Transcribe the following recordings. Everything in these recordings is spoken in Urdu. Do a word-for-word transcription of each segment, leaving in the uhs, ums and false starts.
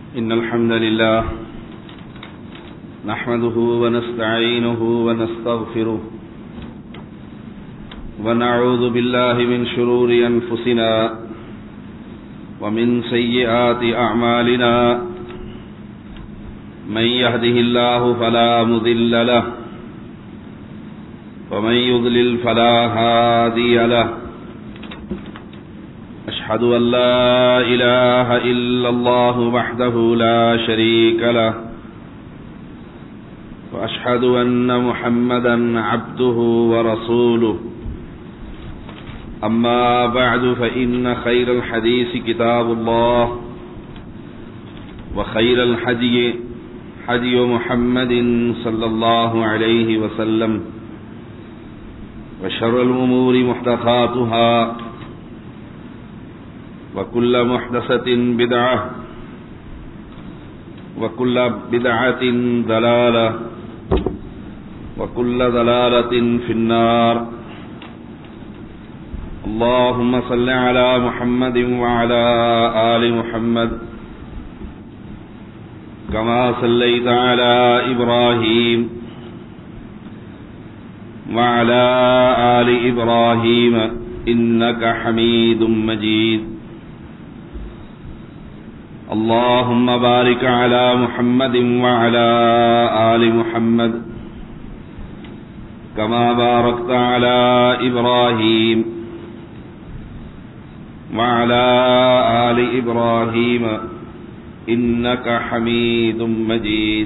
إن الحمد لله نحمده ونستعينه ونستغفره ونعوذ بالله من شرور أنفسنا ومن سيئات أعمالنا من يهده الله فلا مضل له ومن يضلل فلا هادي له أشهد أن لا إله إلا الله وحده لا شريك له وأشهد أن محمدا عبده ورسوله أما بعد فإن خير الحديث كتاب الله وخير الحدي حدي محمد صلى الله عليه وسلم وشر الأمور محدثاتها وكل محدثة بدعة وكل بدعة ضلالة وكل ضلالة في النار. اللهم صل على محمد وعلى آل محمد كما صليت على إبراهيم وعلى آل إبراهيم إنك حميد مجيد. اللهم بارك على محمد وعلى آل محمد كما باركت على إبراهيم وعلى آل إبراهيم إنك حميد مجيد.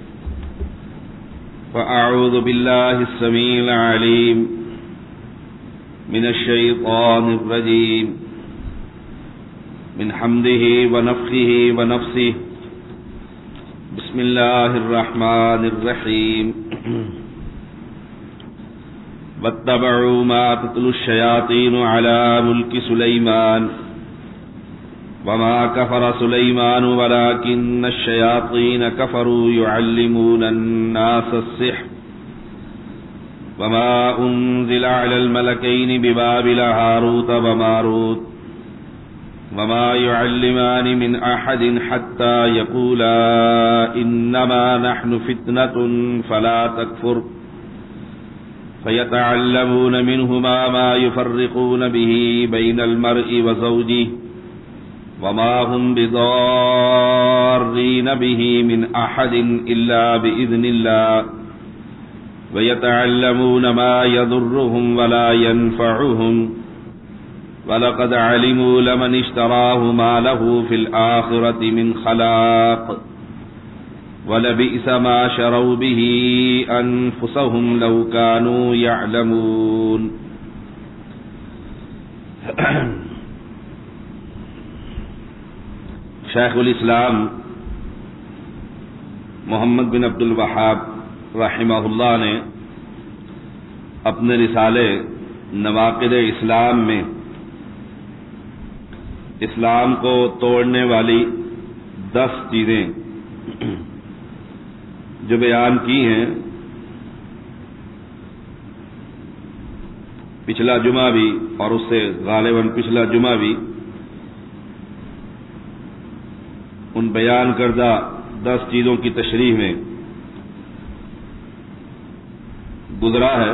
فأعوذ بالله السميع العليم من الشيطان الرجيم من حمده ونفخه ونفسه. بسم الله الرحمن الرحيم. واتبعوا ما تتلو الشياطين على ملك سليمان وما كفر سليمان ولكن الشياطين كفروا يعلمون الناس السحر وما أنزل على الملكين ببابل هاروت وماروت وما يعلمان من أحد حتى يقولا إنما نحن فتنة فلا تكفر فيتعلمون منهما ما يفرقون به بين المرء وزوجه وما هم بضارين به من أحد إلا بإذن الله ويتعلمون ما يضرهم ولا ينفعهم وَلَقَدْ عَلِمُوا لَمَنِ اشْتَرَاهُ مَا لَهُ فِي الْآخِرَةِ مِنْ خَلَاقٍ وَلَبِئْسَ مَا شَرَوْا بِهِ أَنفُسَهُمْ لَوْ كَانُوا يَعْلَمُونَ. شیخ الاسلام محمد بن عبد الوہاب رحمہ اللہ نے اپنے رسالے نواقض اسلام میں اسلام کو توڑنے والی دس چیزیں جو بیان کی ہیں، پچھلا جمعہ بھی اور اس سے غالباً پچھلا جمعہ بھی ان بیان کردہ دس چیزوں کی تشریح میں گزرا ہے.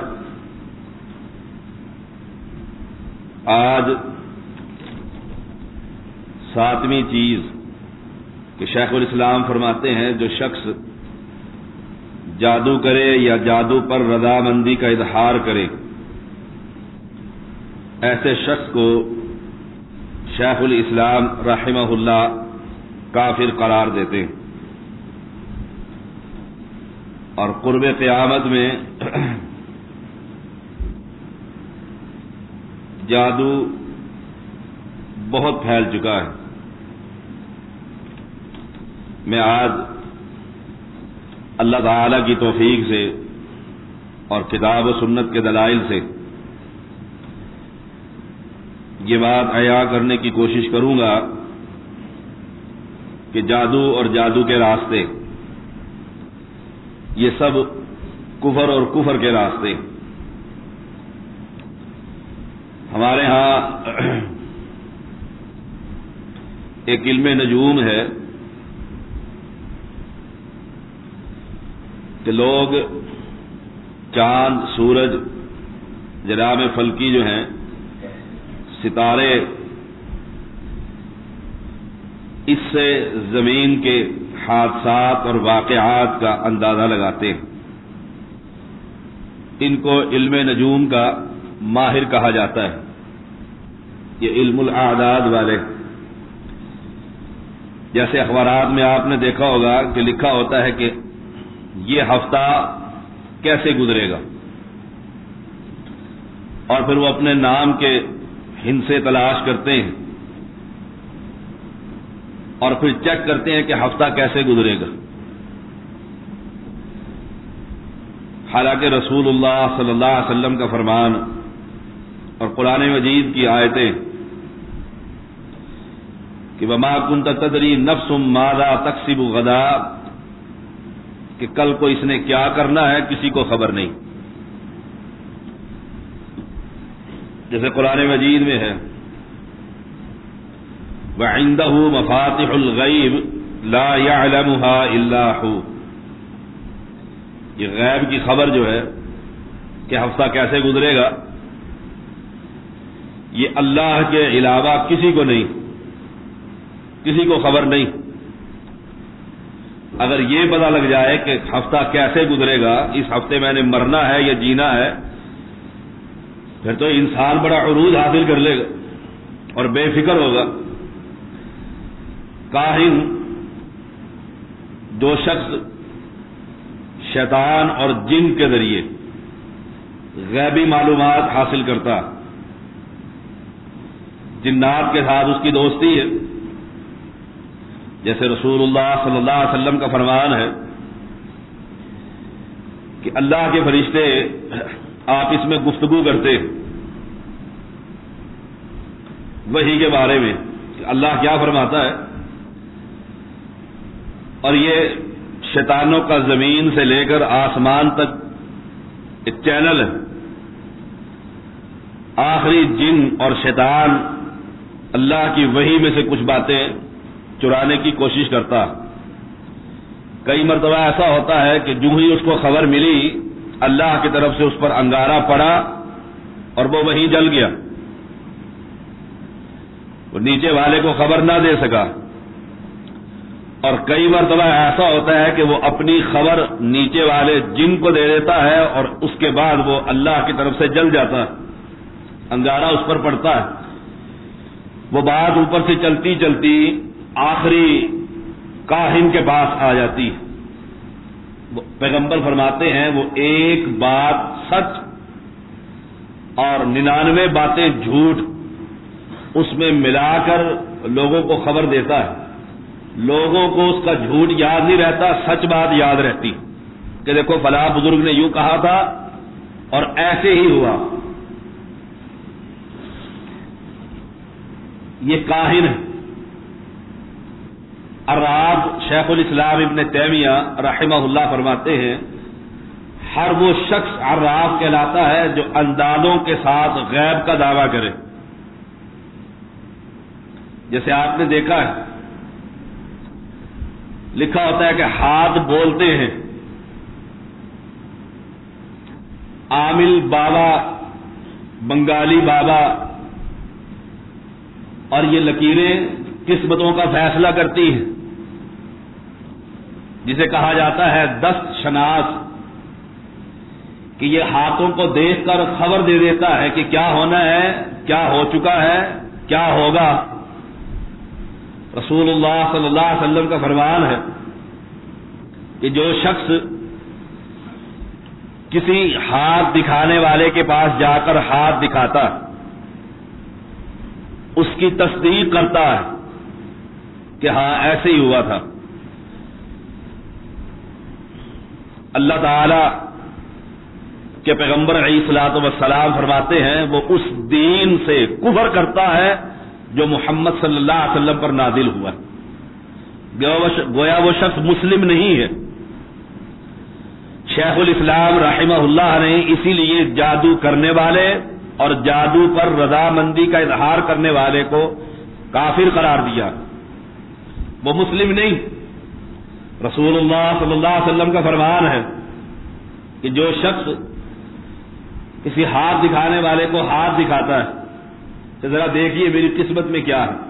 آج ساتویں چیز کہ شیخ الاسلام فرماتے ہیں جو شخص جادو کرے یا جادو پر رضامندی کا اظہار کرے، ایسے شخص کو شیخ الاسلام رحمہ اللہ کافر قرار دیتے ہیں اور قرب قیامت میں جادو بہت پھیل چکا ہے. میں آج اللہ تعالی کی توفیق سے اور کتاب و سنت کے دلائل سے یہ بات عیاں کرنے کی کوشش کروں گا کہ جادو اور جادو کے راستے یہ سب کفر اور کفر کے راستے. ہمارے ہاں ایک علم نجوم ہے کہ لوگ چاند، سورج، جرام فلکی جو ہیں، ستارے، اس سے زمین کے حادثات اور واقعات کا اندازہ لگاتے ہیں۔ ان کو علم نجوم کا ماہر کہا جاتا ہے، یہ علم الاعداد والے۔ جیسے اخبارات میں آپ نے دیکھا ہوگا کہ لکھا ہوتا ہے کہ یہ ہفتہ کیسے گزرے گا، اور پھر وہ اپنے نام کے ہندسے تلاش کرتے ہیں اور پھر چیک کرتے ہیں کہ ہفتہ کیسے گزرے گا۔ حالانکہ رسول اللہ صلی اللہ علیہ وسلم کا فرمان اور قرآن مجید کی آیتیں کہ وما كنت تدری نفس ماذا تکسب غدا، کہ کل کو اس نے کیا کرنا ہے کسی کو خبر نہیں۔ جیسے قرآن مجید میں ہے وعنده مفاتح الغیب لا يعلمها الا هو، یہ غیب کی خبر جو ہے کہ ہفتہ کیسے گزرے گا، یہ اللہ کے علاوہ کسی کو نہیں، کسی کو خبر نہیں۔ اگر یہ پتہ لگ جائے کہ ہفتہ کیسے گزرے گا، اس ہفتے میں نے مرنا ہے یا جینا ہے، پھر تو انسان بڑا عروج حاصل کر لے گا اور بے فکر ہوگا۔ کاہن جو شخص شیطان اور جن کے ذریعے غیبی معلومات حاصل کرتا، جنات کے ساتھ اس کی دوستی ہے، جیسے رسول اللہ صلی اللہ علیہ وسلم کا فرمان ہے کہ اللہ کے فرشتے آپس میں گفتگو کرتے ہیں وحی کے بارے میں کہ اللہ کیا فرماتا ہے، اور یہ شیطانوں کا زمین سے لے کر آسمان تک ایک چینل ہے۔ آخری جن اور شیطان اللہ کی وحی میں سے کچھ باتیں چرانے کی کوشش کرتا۔ کئی مرتبہ ایسا ہوتا ہے کہ جو ہی اس کو خبر ملی اللہ کی طرف سے اس پر انگارہ پڑا اور وہ وہیں جل گیا، وہ نیچے والے کو خبر نہ دے سکا۔ اور کئی مرتبہ ایسا ہوتا ہے کہ وہ اپنی خبر نیچے والے جن کو دے دیتا ہے اور اس کے بعد وہ اللہ کی طرف سے جل جاتا ہے، انگارہ اس پر پڑتا ہے۔ وہ بات اوپر سے چلتی چلتی آخری کاہن کے پاس آ جاتی ہے۔ پیغمبر فرماتے ہیں وہ ایک بات سچ اور ننانوے باتیں جھوٹ اس میں ملا کر لوگوں کو خبر دیتا ہے۔ لوگوں کو اس کا جھوٹ یاد نہیں رہتا، سچ بات یاد رہتی کہ دیکھو فلاں بزرگ نے یوں کہا تھا اور ایسے ہی ہوا۔ یہ کاہن ہے۔ عراف شیخ الاسلام ابن تیمیہ رحمہ اللہ فرماتے ہیں ہر وہ شخص عراف کہلاتا ہے جو اندازوں کے ساتھ غیب کا دعویٰ کرے۔ جیسے آپ نے دیکھا ہے لکھا ہوتا ہے کہ ہاتھ بولتے ہیں، عامل بابا، بنگالی بابا، اور یہ لکیریں قسمتوں کا فیصلہ کرتی ہیں، جسے کہا جاتا ہے دست شناس، کہ یہ ہاتھوں کو دیکھ کر خبر دے دیتا ہے کہ کیا ہونا ہے، کیا ہو چکا ہے، کیا ہوگا۔ رسول اللہ صلی اللہ علیہ وسلم کا فرمان ہے کہ جو شخص کسی ہاتھ دکھانے والے کے پاس جا کر ہاتھ دکھاتا اس کی تصدیق کرتا ہے کہ ہاں ایسے ہی ہوا تھا، اللہ تعالی کے پیغمبر علیہ الصلوۃ والسلام فرماتے ہیں وہ اس دین سے کفر کرتا ہے جو محمد صلی اللہ علیہ وسلم پر نازل ہوا، گویا وہ شخص مسلم نہیں ہے۔ شیخ الاسلام رحمہ اللہ نے اسی لیے جادو کرنے والے اور جادو پر رضامندی کا اظہار کرنے والے کو کافر قرار دیا، وہ مسلم نہیں۔ رسول اللہ صلی اللہ علیہ وسلم کا فرمان ہے کہ جو شخص کسی ہاتھ دکھانے والے کو ہاتھ دکھاتا ہے کہ ذرا دیکھیے میری قسمت میں کیا ہے،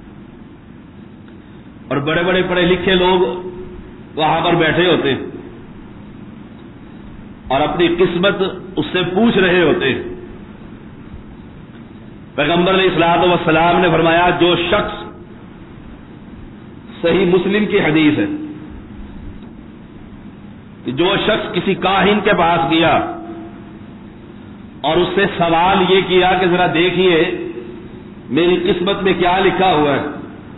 اور بڑے بڑے پڑھے لکھے لوگ وہاں پر بیٹھے ہوتے ہیں اور اپنی قسمت اس سے پوچھ رہے ہوتے ہیں. پیغمبر علیہ الصلوۃ والسلام نے فرمایا جو شخص، صحیح مسلم کی حدیث ہے کہ جو شخص کسی کاہن کے پاس گیا اور اس سے سوال یہ کیا کہ ذرا دیکھیے میری قسمت میں کیا لکھا ہوا ہے،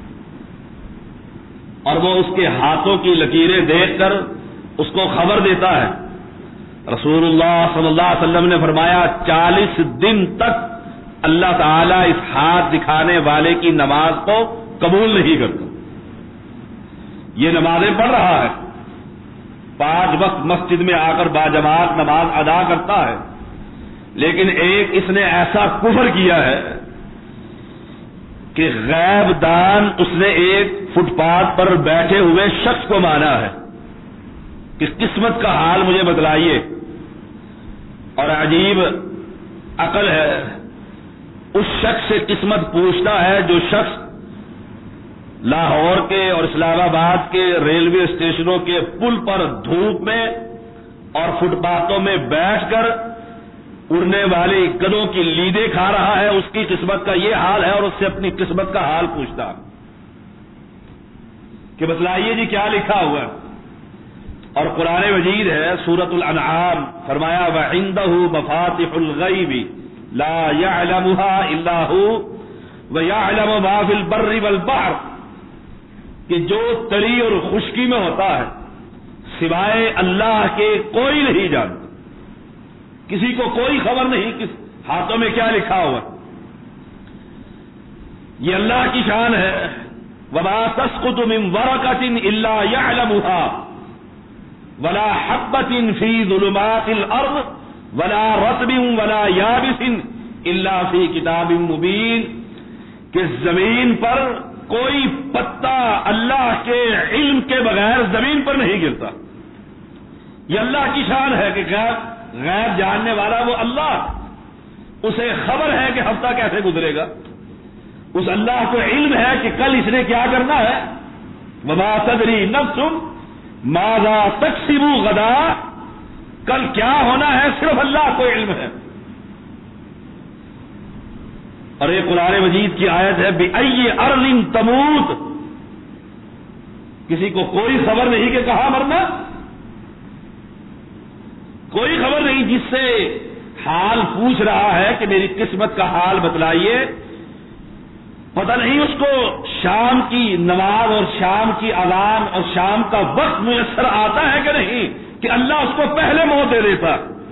اور وہ اس کے ہاتھوں کی لکیریں دیکھ کر اس کو خبر دیتا ہے، رسول اللہ صلی اللہ علیہ وسلم نے فرمایا چالیس دن تک اللہ تعالیٰ اس ہاتھ دکھانے والے کی نماز کو قبول نہیں کرتا. یہ نمازیں پڑھ رہا ہے، پانچ وقت مسجد میں آ کر باجماعت نماز ادا کرتا ہے، لیکن ایک اس نے ایسا کفر کیا ہے کہ غیب دان اس نے ایک فٹ پاتھ پر بیٹھے ہوئے شخص کو مانا ہے کہ قسمت کا حال مجھے بتلائیے. اور عجیب عقل ہے، اس شخص سے قسمت پوچھتا ہے جو شخص لاہور کے اور اسلام آباد کے ریلوے اسٹیشنوں کے پل پر دھوپ میں اور فٹ پاتھوں میں بیٹھ کر اڑنے والی گدوں کی لیدیں کھا رہا ہے، اس کی قسمت کا یہ حال ہے، اور اس سے اپنی قسمت کا حال پوچھتا کہ بتلائیے جی کیا لکھا ہوا ہے. اور قرآن مجید ہے سورۃ الانعام، فرمایا وَعِندَهُ مَفَاتِحُ الْغَيْبِ لَا يَعْلَمُهَا إِلَّا هُوَ وَيَعْلَمُ مَا فِي الْبَرِّ وَالْبَحْرِ، کہ جو تری اور خشکی میں ہوتا ہے سوائے اللہ کے کوئی نہیں جانتا، کسی کو کوئی خبر نہیں کس ہاتھوں میں کیا لکھا ہوا. یہ اللہ کی شان ہے. وَمَا تَسْقُطُ مِن وَرَقَةٍ إِلَّا يَعْلَمُهَا وَلَا حَبَّةٍ فِي ظُلُمَاتِ الْأَرْضِ وَلَا رَطْبٍ وَلَا يَابِسٍ إِلَّا فِي كِتَابٍ مُبِينٍ، کہ زمین پر کوئی پتا اللہ کے علم کے بغیر زمین پر نہیں گرتا. یہ اللہ کی شان ہے کہ غیب غیب جاننے والا وہ اللہ، اسے خبر ہے کہ ہفتہ کیسے گزرے گا، اس اللہ کو علم ہے کہ کل اس نے کیا کرنا ہے. وما تدری نفس ماذا تکسب غدا، کل کیا ہونا ہے صرف اللہ کو علم ہے. اور یہ قرآن مجید کی آیت ہے بِأَيِّ أَرْضٍ تَمُوتُ، کسی کو کوئی خبر نہیں کہ کہاں مرنا، کوئی خبر نہیں. جس سے حال پوچھ رہا ہے کہ میری قسمت کا حال بتلائیے، پتہ نہیں اس کو شام کی نماز اور شام کی اذان اور شام کا وقت میسر آتا ہے کہ نہیں، کہ اللہ اس کو پہلے موت دے دیتا.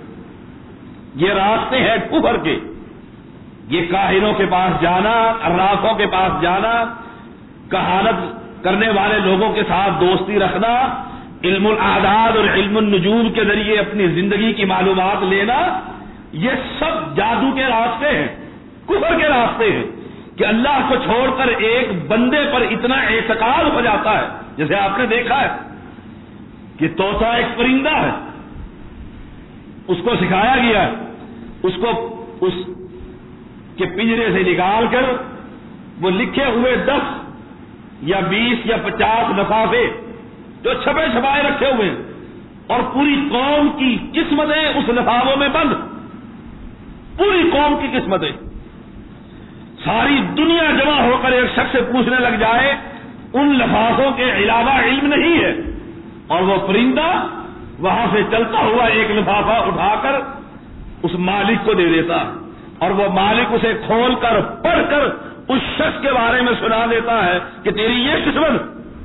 یہ راستے ہیں کفر کے، یہ کاہنوں کے پاس جانا، عرافوں کے پاس جانا، کہانت کرنے والے لوگوں کے ساتھ دوستی رکھنا، علم الاعداد اور علم النجوم کے ذریعے اپنی زندگی کی معلومات لینا، یہ سب جادو کے راستے ہیں، کفر کے راستے ہیں کہ اللہ کو چھوڑ کر ایک بندے پر اتنا اعتقاد ہو جاتا ہے. جیسے آپ نے دیکھا ہے کہ طوطا ایک پرندہ ہے، اس کو سکھایا گیا ہے، اس کو اس کے پنجرے سے نکال کر وہ لکھے ہوئے دس یا بیس یا پچاس لفافے جو چھپے چھپائے رکھے ہوئے ہیں، اور پوری قوم کی قسمتیں اس لفافوں میں بند، پوری قوم کی قسمتیں. ساری دنیا جمع ہو کر ایک شخص سے پوچھنے لگ جائے، ان لفافوں کے علاوہ علم نہیں ہے، اور وہ پرندہ وہاں سے چلتا ہوا ایک لفافہ اٹھا کر اس مالک کو دے دیتا، اور وہ مالک اسے کھول کر پڑھ کر اس شخص کے بارے میں سنا دیتا ہے کہ تیری یہ قسمت.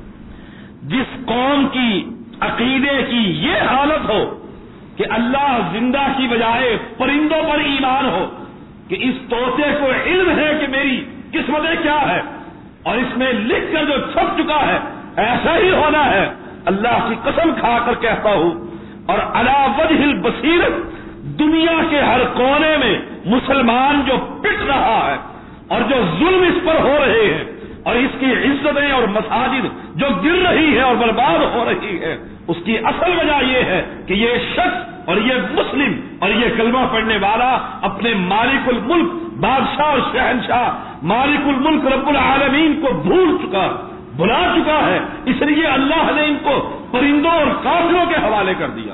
جس قوم کی عقیدے کی یہ حالت ہو کہ اللہ زندہ کی بجائے پرندوں پر ایمان ہو، کہ اس طوطے کو علم ہے کہ میری قسمتیں کیا ہے، اور اس میں لکھ کر جو چھپ چکا ہے ایسا ہی ہونا ہے، اللہ کی قسم کھا کر کہتا ہوں. اور علی وجہ البصیرت دنیا کے ہر کونے میں مسلمان جو پٹ رہا ہے اور جو ظلم اس پر ہو رہے ہیں اور اس کی عزتیں اور مساجد جو گر رہی ہے اور برباد ہو رہی ہے، اس کی اصل وجہ یہ ہے کہ یہ شخص اور یہ مسلم اور یہ کلمہ پڑھنے والا اپنے مالک الملک بادشاہ اور شہنشاہ مالک الملک رب العالمین کو بھول چکا بھلا چکا ہے، اس لیے اللہ نے ان کو پرندوں اور کافروں کے حوالے کر دیا۔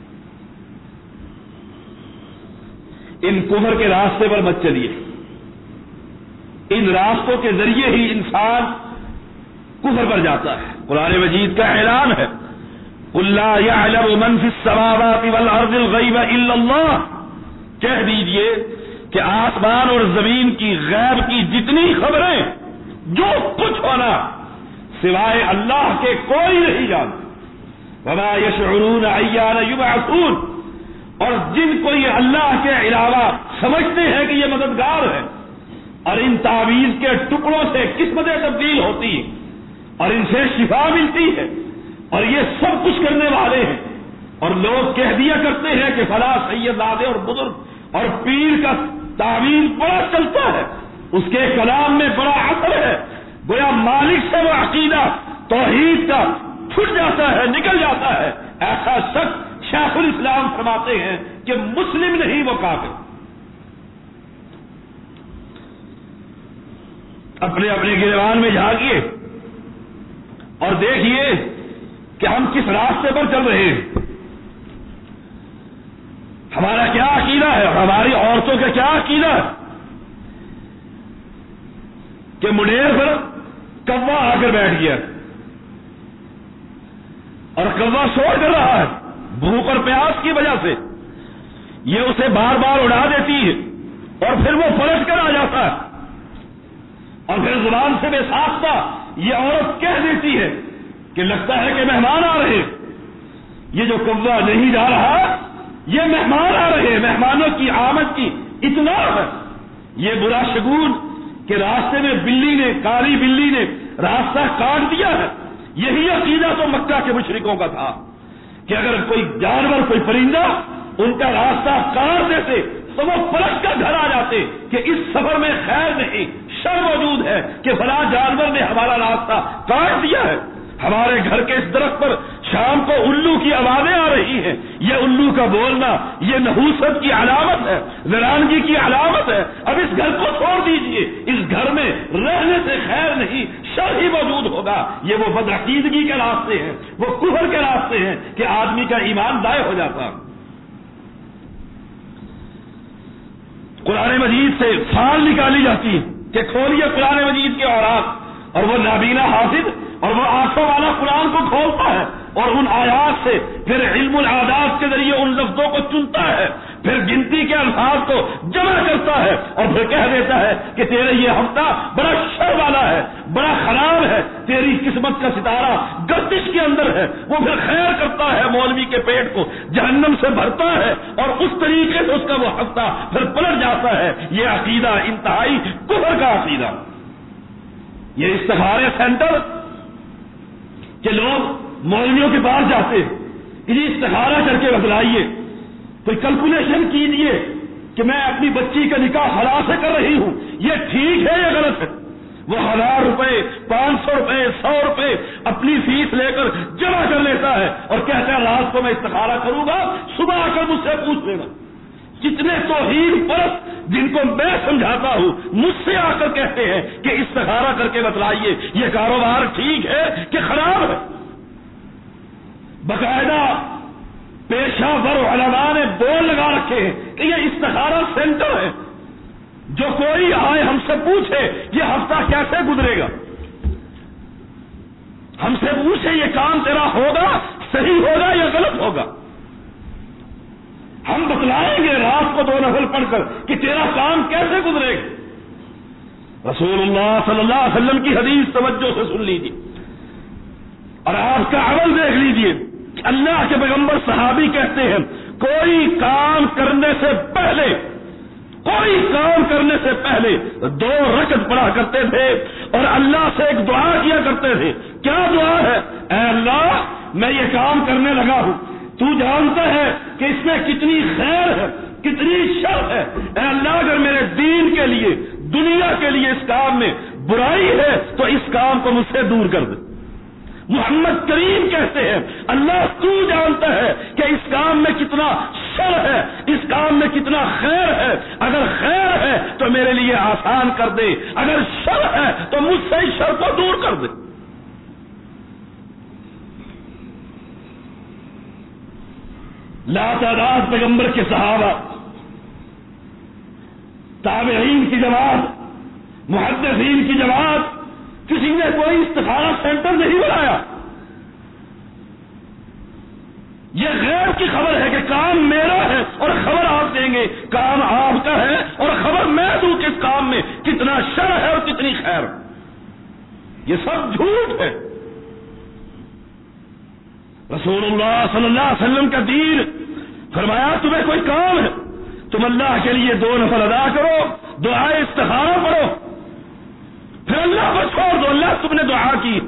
ان کفر کے راستے پر مت چلیے، ان راستوں کے ذریعے ہی انسان کفر پر جاتا ہے۔ قرآن مجید کا اعلان ہے قُل لَّا يَعْلَمُ مَن فِي السَّمَاوَاتِ وَالْأَرْضِ الْغَيْبَ إِلَّا اللَّهُ، کہہ دیجئے کہ آسمان اور زمین کی غیب کی جتنی خبریں جو کچھ ہونا سوائے اللہ کے کوئی نہیں جانتا۔ وَمَا يَشْعُرُونَ أَيَّانَ يُبْعَثُونَ، اور جن کو یہ اللہ کے علاوہ سمجھتے ہیں کہ یہ مددگار ہے اور ان تعویذ کے ٹکڑوں سے قسمتیں تبدیل ہوتی ہیں اور ان سے شفا ملتی ہے اور یہ سب کچھ کرنے والے ہیں، اور لوگ کہہ دیا کرتے ہیں کہ فلاں سید زادے اور بزرگ اور پیر کا تعویذ بڑا چلتا ہے، اس کے کلام میں بڑا اثر ہے، گویا مالک سے وہ عقیدہ توحید کا چھٹ جاتا ہے، نکل جاتا ہے۔ ایسا شخص شیخ الاسلام فرماتے ہیں کہ مسلم نہیں وہ کافر۔ اپنے اپنے گریبان میں جھانکیے اور دیکھیے کہ ہم کس راستے پر چل رہے ہیں، ہمارا کیا عقیدہ ہے اور ہماری عورتوں کا کیا عقیدہ ہے کہ منیر پر کوا آ کر بیٹھ گیا اور کوا شور کر رہا ہے بھوک اور پیاس کی وجہ سے، یہ اسے بار بار اڑا دیتی ہے اور پھر وہ پلٹ کر آ جاتا ہے اور پھر زبان سے بے ساختہ یہ عورت کہہ دیتی ہے کہ لگتا ہے کہ مہمان آ رہے، یہ جو کوا نہیں جا رہا یہ مہمان آ رہے ہیں، مہمانوں کی آمد کی اطلاع ہے۔ یہ برا شگون کہ راستے میں بلی نے کالی بلی نے راستہ کاٹ دیا ہے، یہی عقیدہ تو مکہ کے مشرکوں کا تھا کہ اگر کوئی جانور کوئی پرندہ ان کا راستہ کاٹ دیتے تو وہ پلٹ کر گھر آ جاتے کہ اس سفر میں خیر نہیں شر موجود ہے کہ فلاں جانور نے ہمارا راستہ کاٹ دیا ہے۔ ہمارے گھر کے اس درخت پر شام کو الو کی آوازیں آ رہی ہیں، یہ الو کا بولنا یہ نحوست کی علامت ہے، ویرانگی کی علامت ہے، اب اس گھر کو چھوڑ دیجئے، اس گھر میں رہنے سے خیر نہیں شر ہی موجود ہوگا۔ یہ وہ بدعقیدگی کے راستے ہیں، وہ کفر کے راستے ہیں کہ آدمی کا ایمان ضائع ہو جاتا۔ قرآن مجید سے فال نکالی جاتی ہے کہ کھولیے قرآن مجید کے اوراق، اور وہ نابینا حافظ اور وہ آنکھوں والا قرآن کو کھولتا ہے اور ان آیات سے پھر علم العادات کے ذریعے ان لفظوں کو چنتا ہے، پھر گنتی کے الفاظ کو جمع کرتا ہے اور پھر کہہ دیتا ہے کہ تیرے یہ ہفتہ بڑا شر والا ہے، بڑا خراب ہے، تیری قسمت کا ستارہ گردش کے اندر ہے۔ وہ پھر خیر کرتا ہے، مولوی کے پیٹ کو جہنم سے بھرتا ہے اور اس طریقے سے اس کا وہ ہفتہ پھر پلٹ جاتا ہے۔ یہ عقیدہ انتہائی کفر کا عقیدہ۔ یہ استخارے سینٹر کہ لوگ مولویوں کے پاس جاتے کہ یہ استخارہ کر کے بتلائیے، کوئی کیلکولیشن کیجیے کہ میں اپنی بچی کا نکاح حلال سے کر رہی ہوں، یہ ٹھیک ہے یا غلط ہے۔ وہ ہزار روپے پانچ سو روپے سو روپے اپنی فیس لے کر جمع کر لیتا ہے اور کہتا ہے رات کو میں استخارہ کروں گا، صبح آ کر مجھ سے پوچھ لینا۔ کتنے توحید پرست جن کو میں سمجھاتا ہوں مجھ سے آ کر کہتے ہیں کہ استخارہ کر کے بتلائیے یہ کاروبار ٹھیک ہے کہ خراب ہے۔ باقاعدہ پیشہ ور علماء نے بول لگا رکھے ہیں کہ یہ استخارہ سینٹر ہے، جو کوئی آئے ہم سے پوچھے یہ ہفتہ کیسے گزرے گا، ہم سے پوچھے یہ کام تیرا ہوگا صحیح ہوگا یا غلط ہوگا، ہم بتلائیں گے رات کو دو نفل پڑھ کر کہ تیرا کام کیسے گزرے گا۔ رسول اللہ صلی اللہ علیہ وسلم کی حدیث توجہ سے سن لیجیے اور آپ کا عمل دیکھ لیجیے۔ اللہ کے پیغمبر صحابی کہتے ہیں کوئی کام کرنے سے پہلے کوئی کام کرنے سے پہلے دو رکعت پڑھا کرتے تھے اور اللہ سے ایک دعا کیا کرتے تھے۔ کیا دعا ہے؟ اے اللہ میں یہ کام کرنے لگا ہوں، تو جانتا ہے کہ اس میں کتنی خیر ہے کتنی شر ہے، اے اللہ اگر میرے دین کے لیے دنیا کے لیے اس کام میں برائی ہے تو اس کام کو مجھ سے دور کر دے۔ محمد کریم کہتے ہیں اللہ تو جانتا ہے کہ اس کام میں کتنا شر ہے، اس کام میں کتنا خیر ہے، اگر خیر ہے تو میرے لیے آسان کر دے، اگر شر ہے تو مجھ سے اس شر کو دور کر دے۔ لاتعداد پیغمبر کے صحابہ، تابعین کی جماعت، محدثین کی جماعت، کسی نے کوئی استخارہ سینٹر نہیں بنایا۔ یہ غیر کی خبر ہے کہ کام میرا ہے اور خبر آپ دیں گے، کام آپ کا ہے اور خبر میں دوں کہ اس کام میں کتنا شر ہے اور کتنی خیر۔ یہ سب جھوٹ ہے۔ رسول اللہ صلی اللہ علیہ وسلم کا دین فرمایا تمہیں کوئی کام ہے، تم اللہ کے لیے دو نفل ادا کرو، دعائے استخارہ پڑھو، پھر اللہ کو چھوڑ دو۔ اللہ تم نے دعا کی،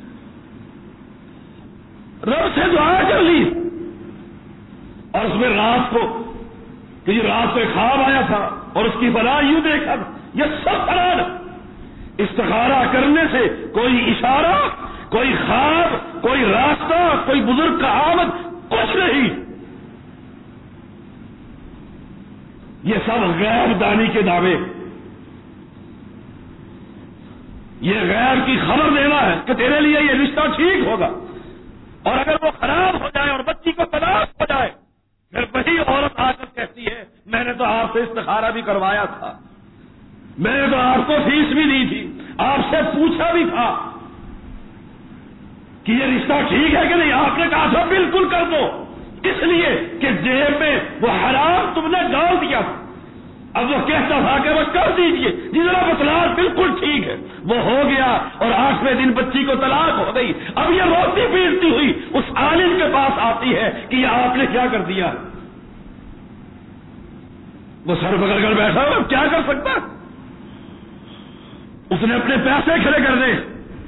رب سے دعا کر لی، اور اس میں رات کو کہ رات کو خواب آیا تھا اور اس کی فلاح یوں دیکھا تھا، یہ سب فرار۔ استخارہ کرنے سے کوئی اشارہ، کوئی خواب، کوئی راستہ، کوئی بزرگ کا آمد، کچھ نہیں۔ یہ سب غیب دانی کے دعوے، یہ غیب کی خبر دینا ہے کہ تیرے لیے یہ رشتہ ٹھیک ہوگا، اور اگر وہ خراب ہو جائے اور بچی کو طلاق ہو جائے، پھر وہی عورت آ کر کہتی ہے میں نے تو آپ سے استخارہ بھی کروایا تھا، میں نے تو آپ کو فیس بھی دی تھی، آپ سے پوچھا بھی تھا کہ یہ رشتہ ٹھیک ہے کہ نہیں، آپ نے کہا تھا بالکل کر دو، اس لیے کہ جیب میں وہ حرام تم نے ڈال دیا تھا۔ اب وہ کہتا تھا کہ وہ کر دیجئے، جتنا بتلاق بالکل ٹھیک ہے، وہ ہو گیا اور آٹھویں دن بچی کو طلاق ہو گئی۔ اب یہ روتی پیٹتی ہوئی اس عالم کے پاس آتی ہے کہ یہ آپ نے کیا کر دیا۔ وہ سر پکڑ کر بیٹھا ہوا، کیا کر سکتا، اس نے اپنے پیسے کھڑے کر دے۔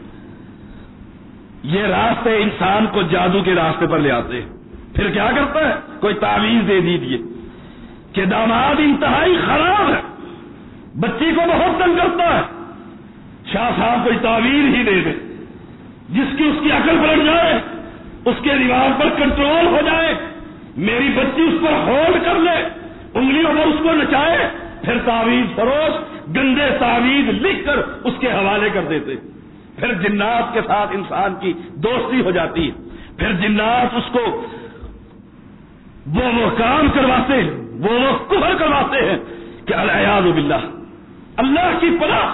یہ راستے انسان کو جادو کے راستے پر لے آتے ہیں۔ پھر کیا کرتا ہے، کوئی تعویذ دے دیجیے کہ داماد انتہائی خراب ہے، بچی کو بہت تنگ کرتا ہے، شاہ صاحب کوئی تعویذ ہی دے دے جس کی اس کی عقل پلٹ جائے، اس کے دماغ پر کنٹرول ہو جائے، میری بچی اس پر ہولڈ کر لے، انگلیوں پر اس کو نچائے، پھر تعویذ فروش گندے تعویذ لکھ کر اس کے حوالے کر دیتے۔ پھر جنات کے ساتھ انسان کی دوستی ہو جاتی ہے، پھر جنات اس کو وہ وہ کام کرواتے ہیں، وہ وہ کفر کرواتے ہیں کہ العیاذ باللہ، اللہ کی پناہ۔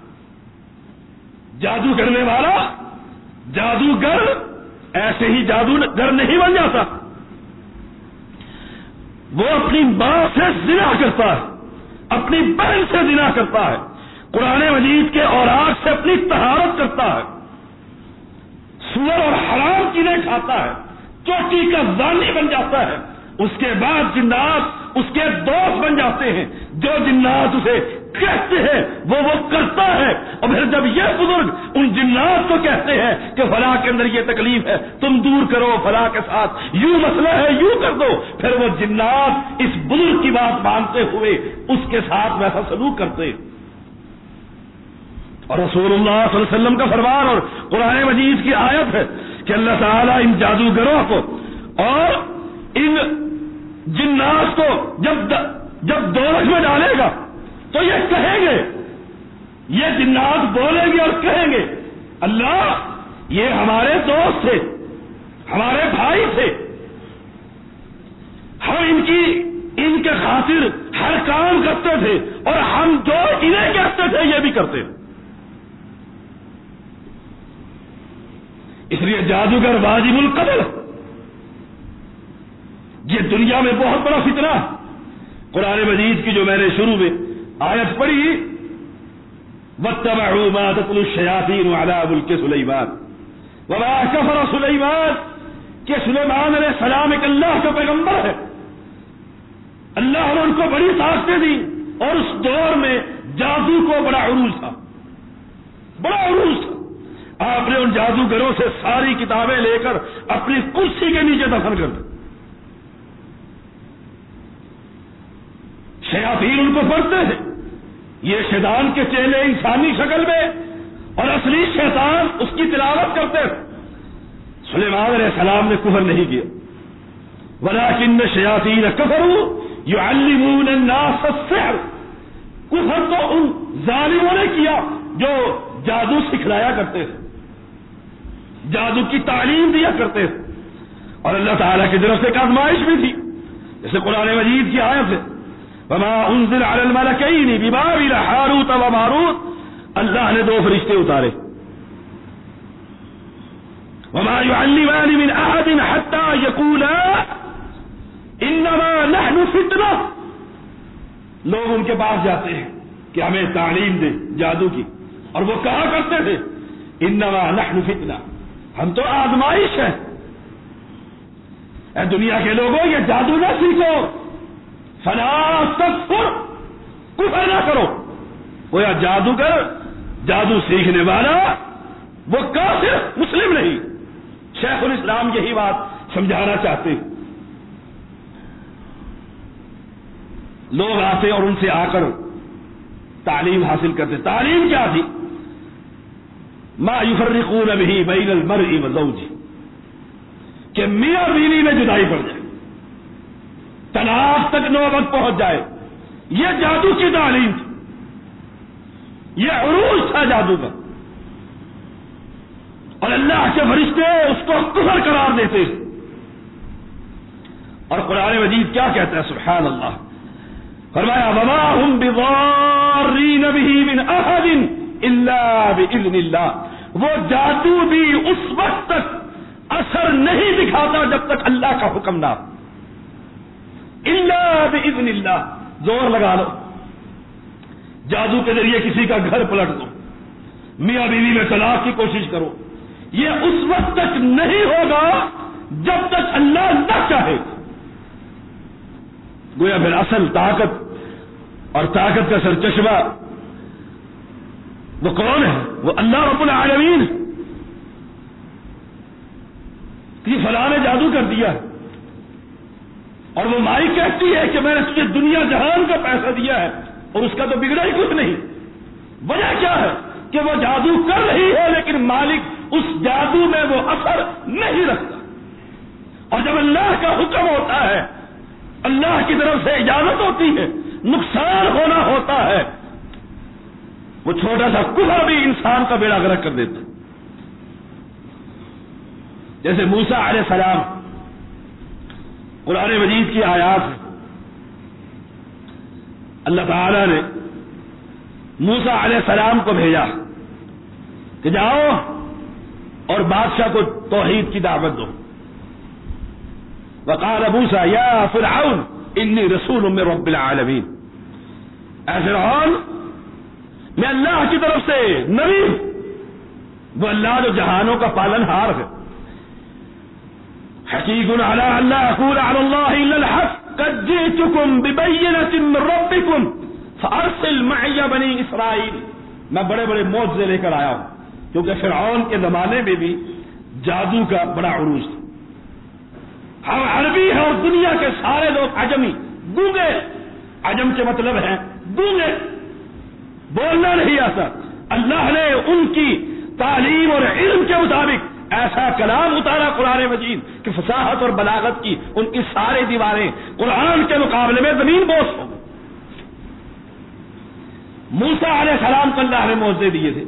جادو کرنے والا جادوگر ایسے ہی جادوگر نہیں بن جاتا، وہ اپنی ماں سے زنا کرتا ہے، اپنی بہن سے زنا کرتا ہے، قرآن مجید کے اوراق سے اپنی طہارت کرتا ہے، سور اور حرام چیزیں کھاتا ہے، چوٹی کا زانی بن جاتا ہے۔ اس کے بعد جنات اس کے دوست بن جاتے ہیں، جو جنات اسے کہتے ہیں وہ وہ کرتا ہے، اور پھر جب یہ بزرگ ان جنات کو کہتے ہیں کہ فلاں کے اندر یہ تکلیف ہے تم دور کرو، فلاں کے ساتھ یوں مسئلہ ہے یوں کر دو، پھر وہ جنات اس بزرگ کی بات مانتے ہوئے اس کے ساتھ ویسا سلوک کرتے ہیں۔ اور رسول اللہ صلی اللہ علیہ وسلم کا فرمان اور قرآن مجید کی آیت ہے کہ اللہ تعالیٰ ان جادوگروں کو اور ان جنات کو جب جب دوزخ میں ڈالے گا تو یہ کہیں گے، یہ جنات بولیں گے اور کہیں گے اللہ یہ ہمارے دوست تھے، ہمارے بھائی تھے، ہم ان کی ان کے خاطر ہر کام کرتے تھے، اور ہم جو انہیں کہتے تھے یہ بھی کرتے تھے۔ اس لیے جادوگر واجب القتل، یہ دنیا میں بہت بڑا فتنہ۔ قرآن مجید کی جو میں نے شروع میں آیت پڑھی، وَاتَّبَعُوا مَا تَتْلُو الشَّيَاطِينُ عَلَىٰ مُلْكِ سُلَيْمَانَ وَمَا كَفَرَ سُلَيْمَانُ، کہ سلیمان علیہ السلام ایک اللہ کا پیغمبر ہے، اللہ نے ان کو بڑی طاقتیں دی، اور اس دور میں جادو کو بڑا عروج تھا، بڑا عروج تھا۔ آپ نے ان جادوگروں سے ساری کتابیں لے کر اپنی کرسی کے نیچے دفن کر دی، شیاطین ان کو پڑھتے ہیں، یہ شیطان کے چیلے انسانی شکل میں، اور اصلی شیطان اس کی تلاوت کرتے ہیں۔ سلیمان علیہ السلام نے کفر نہیں کیا، ولکن الشیاطین کفروا یعلمون الناس السحر، کفر تو ان ظالموں نے کیا جو جادو سکھلایا کرتے تھے، جادو کی تعلیم دیا کرتے تھے، اور اللہ تعالیٰ کی طرف سے ایک آزمائش بھی تھی، جیسے قرآن مجید کی آیت ہے وما انزل علی الملکین ببابل ہاروت و ماروت، اللہ نے دو فرشتے اتارے، وما يعلمان من احد حتى يقولا انما نحن فتنہ، لوگ ان کے پاس جاتے ہیں کہ ہمیں تعلیم دے جادو کی، اور وہ کہا کرتے تھے انما نحن فتنہ، ہم تو آزمائش ہے، اے دنیا کے لوگوں یہ جادو نہ سیکھو، فلا تکفر، کفر نہ کرو، وہ یا جادوگر جادو سیکھنے والا وہ کافر مسلم نہیں۔ شیخ الاسلام یہی بات سمجھانا چاہتے ہیں، لوگ آتے اور ان سے آ کر تعلیم حاصل کرتے، تعلیم کیا تھی؟ ما یفرقون به بین المرء وزوجہ، کہ میاں بیوی میں جدائی پڑ جائے، طلاق تک نوبت پہنچ جائے، یہ جادو کی تعلیم تھی، یہ عروج تھا جادو کا، اور اللہ کے فرشتے اس کو کفر قرار دیتے، اور قرآن مجید کیا کہتا ہے سبحان اللہ، فرمایا وما هم بضارین به من احد الا باذن اللہ، وہ جادو بھی اس وقت تک اثر نہیں دکھاتا جب تک اللہ کا حکم نہ، الا باذن اللہ، زور لگا لو جادو کے ذریعے کسی کا گھر پلٹ دو، میاں بیوی میں طلاق کی کوشش کرو، یہ اس وقت تک نہیں ہوگا جب تک اللہ نہ چاہے۔ گویا پھر اصل طاقت اور طاقت کا سرچشمہ وہ کون ہے؟ وہ اللہ رب العالمین، کہ فلاں نے جادو کر دیا، اور وہ مائی کہتی ہے کہ میں نے تجھے دنیا جہان کا پیسہ دیا ہے اور اس کا تو بگڑا ہی کچھ نہیں، وجہ کیا ہے کہ وہ جادو کر رہی ہے لیکن مالک اس جادو میں وہ اثر نہیں رکھتا، اور جب اللہ کا حکم ہوتا ہے، اللہ کی طرف سے اجازت ہوتی ہے، نقصان ہونا ہوتا ہے، وہ چھوٹا سا کفر بھی انسان کا بیڑا غرق کر دیتا ہے۔ جیسے موسیٰ علیہ السلام، قرآن مجید کی آیات ہے، اللہ تعالی نے موسیٰ علیہ السلام کو بھیجا کہ جاؤ اور بادشاہ کو توحید کی دعوت دو، وقال موسیٰ یا فرعون انی رسول من رب العالمین، اے فرعون میں اللہ کی طرف سے نبی، وہ اللہ جو جہانوں کا پالن ہار ہے، حقیق علی ان لا اقول علی اللہ الا الحق قد جئتکم ببینۃ من ربکم فارسل معی بنی اسرائیل، میں بڑے بڑے معجزے لے کر آیا ہوں، کیونکہ فرعون کے زمانے میں بھی جادو کا بڑا عروج تھا، ہم عربی ہیں اور دنیا کے سارے لوگ عجمی، گونگے، عجم کے مطلب ہیں گونگے، بولنا نہیں آتا، اللہ نے ان کی تعلیم اور علم کے مطابق ایسا کلام اتارا قرآن مجید کہ فصاحت اور بلاغت کی ان کی ساری دیواریں قرآن کے مقابلے میں زمین بوس ہو گئی۔ موسیٰ علیہ السلام کو اللہ نے معجزے دیے تھے،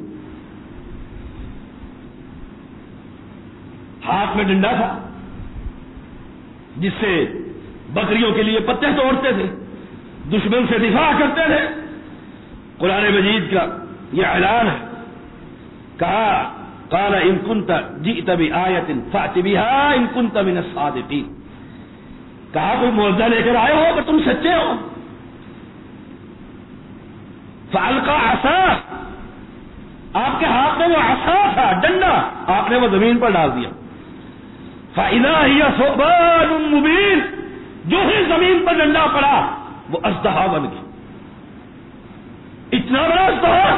ہاتھ میں ڈنڈا تھا جس سے بکریوں کے لیے پتے توڑتے تھے، دشمن سے دفاع کرتے تھے۔ قرآن مجید کا یہ اعلان ہے، کہا قال ان كنت جئت بآیۃ فأت بها ان كنت من الصادقین، کہا کوئی معجزہ لے کر آئے ہو اگر تم سچے ہو۔ فألقى عصاه، آپ کے ہاتھ میں وہ عصا تھا، ڈنڈا، آپ نے وہ زمین پر ڈال دیا، فإذا هي ثعبان مبین، جو ہی زمین پر ڈنڈا پڑا وہ اژدہا بن گئی، اتنا بڑا اژدہا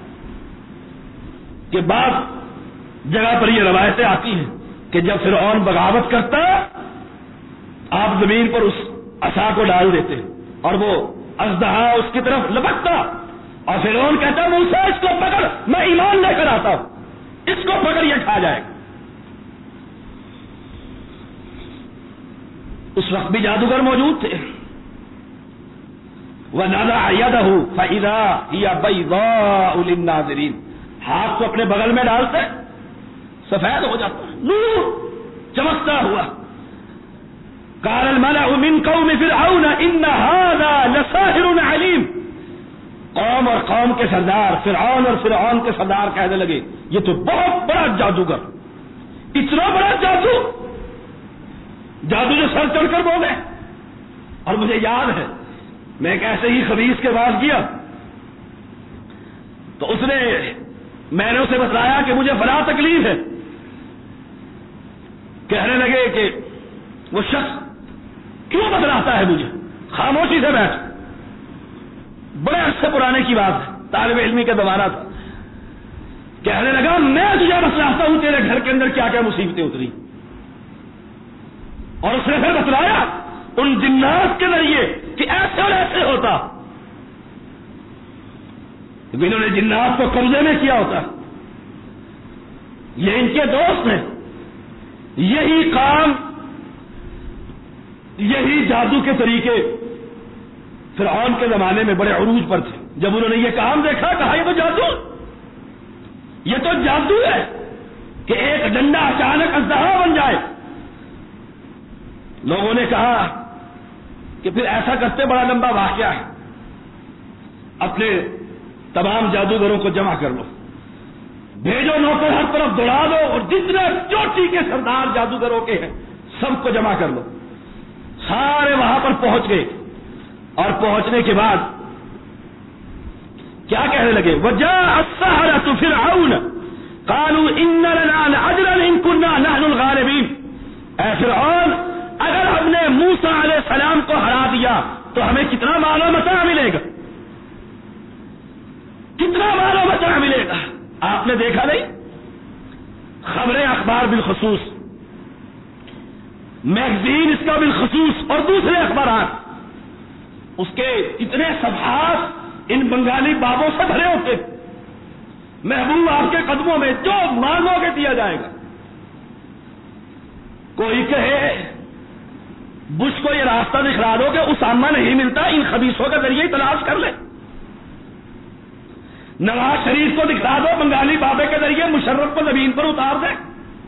کہ بعض جگہ پر یہ روایتیں آتی ہیں کہ جب فرعون بغاوت کرتا آپ زمین پر اس عصا کو ڈال دیتے اور وہ اژدہا اس کی طرف لپکتا، اور فرعون کہتا موسیٰ اس کو پکڑ، میں ایمان لے کر آتا ہوں، اس کو پکڑ یہ کھا جائے گا۔ اس وقت بھی جادوگر موجود تھے. وَنَزَعَ يَدَهُ فَإِذَا هِيَ بَيْضَاءُ لِلنَّاظِرِينَ. ہاتھ کو اپنے بغل میں ڈالتے سفید ہو جاتا, نور چمکتا ہوا. قَالَ الْمَلَأُ مِنْ قَوْمِ فِرْعَوْنَ إِنَّ هَذَا لَسَاحِرٌ عَلِيمٌ. قوم اور قوم کے سردار فرعون اور فرعون کے سردار کہنے لگے یہ تو بہت بڑا جادوگر, اتنا بڑا جادو, جادو جو سر چڑھ کر بولے. اور مجھے یاد ہے میں ایک ایسے ہی خبیث کے پاس گیا تو اس نے میں نے اسے بتلایا کہ مجھے فلاں تکلیف ہے. کہنے لگے کہ وہ شخص کیوں بتلاتا ہے مجھے, خاموشی سے بیٹھ. بڑے عرصے پرانے کی بات ہے, طالب علمی کا زمانہ تھا. کہنے لگا میں تجھے بتلاتا ہوں تیرے گھر کے اندر کیا کیا مصیبتیں اتری. اور اس نے پھر بتلایا ان جنات کے ذریعے کہ ایسے اور ایسے ہوتا, انہوں نے جنات کو قبضے میں کیا ہوتا. یہ ان کے دوست ہیں. یہی کام, یہی جادو کے طریقے فرعون کے زمانے میں بڑے عروج پر تھے. جب انہوں نے یہ کام دیکھا کہا یہ تو جادو, یہ تو جادو ہے کہ ایک ڈنڈا اچانک اژدہا بن جائے. لوگوں نے کہا کہ پھر ایسا کرتے بڑا لمبا واقعہ ہے, اپنے تمام جادوگروں کو جمع کر لو, بھیجو نوکر ہر طرف دوڑا دو, اور جتنے چوٹی کے سردار جادوگروں کے ہیں سب کو جمع کر لو. سارے وہاں پر پہنچ گئے, اور پہنچنے کے بعد کیا کہنے لگے, وَجَاءَ السَّحَرَةُ فِرْعَوْنَ قَالُوا إِنَّ لَنَا لَأَجْرًا إِن كُنَّا نَحْنُ الْغَالِبِينَ. اے فرعون, اگر ہم نے موسیٰ علیہ السلام کو ہرا دیا تو ہمیں کتنا مال و متاع ملے گا, کتنا مال و متاع ملے گا. آپ نے دیکھا نہیں, خبریں اخبار بالخصوص, میگزین اس کا بالخصوص, اور دوسرے اخبارات اس کے اتنے صفحات ان بنگالی بابوں سے بھرے ہوتے. محبوب آپ کے قدموں میں جو مانگو گے دیا جائے گا. کوئی کہے بش کو یہ راستہ دکھلا دو کہ اسامہ نہیں ملتا, ان خبیثوں کے ذریعے تلاش کر لے. نواز شریف کو دکھلا دو بنگالی بابے کے ذریعے مشرف کو زمین پر اتار دے.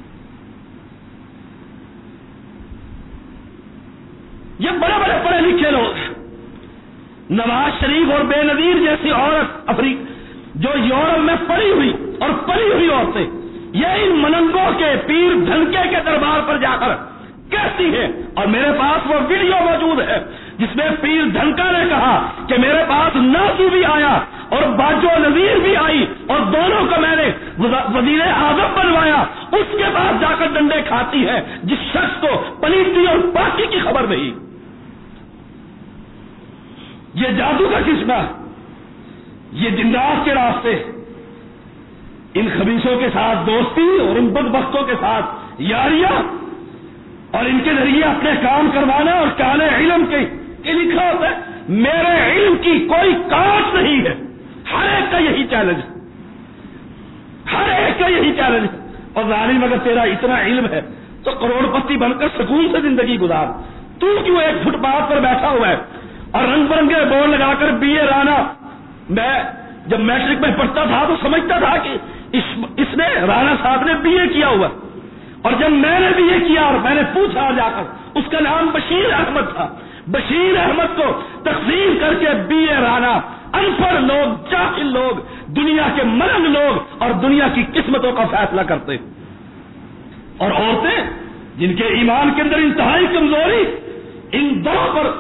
یہ بڑے بڑے پڑھے لکھے لوگ, نواز شریف اور بے نظیر جیسی عورت افریقہ جو یورپ میں پڑی ہوئی اور پڑی ہوئی عورتیں, یہ ان ملنگوں کے پیر دھنکے کے دربار پر جا کر کہتی ہے, اور میرے پاس وہ ویڈیو موجود ہے جس میں پیر دھنکا نے کہا کہ میرے پاس ناسی بھی آیا اور باجو نذیر بھی آئی, اور دونوں کو میں نے وزیر اعظم بنوایا. اس کے بعد جا کر ڈنڈے کھاتی ہے جس شخص کو پلیتی اور پاکی کی خبر نہیں. یہ جادو کا قسمہ, یہ جنات کے راستے, ان خبیثوں کے ساتھ دوستی اور ان بدبختوں کے ساتھ یاریاں, اور ان کے ذریعے اپنے کام کروانا. اور کالے علم کے کہ لکھا ہوتا ہے میرے علم کی کوئی کاٹ نہیں ہے. ہر ایک کا یہی چیلنج, ہر ایک کا یہی چیلنج. اور ظالم اگر تیرا اتنا علم ہے تو کروڑ پتی بن کر سکون سے زندگی گزار. تو کیوں ایک فٹ پاتھ پر بیٹھا ہوا ہے اور رنگ برنگے بورڈ لگا کر بی اے رانا. میں جب میٹرک میں پڑھتا تھا تو سمجھتا تھا کہ اس, اس نے رانا صاحب نے بی اے کیا ہوا, اور جب میں نے بی اے کیا اور میں نے پوچھا جا کر, اس کا نام بشیر احمد تھا. بشیر احمد کو تقسیم کر کے بی اے رانا, ان پڑھ لوگ, جاہل لوگ, دنیا کے ملنگ لوگ اور دنیا کی قسمتوں کا فیصلہ کرتے. اور عورتیں جن کے ایمان کے اندر انتہائی کمزوری ان دو پر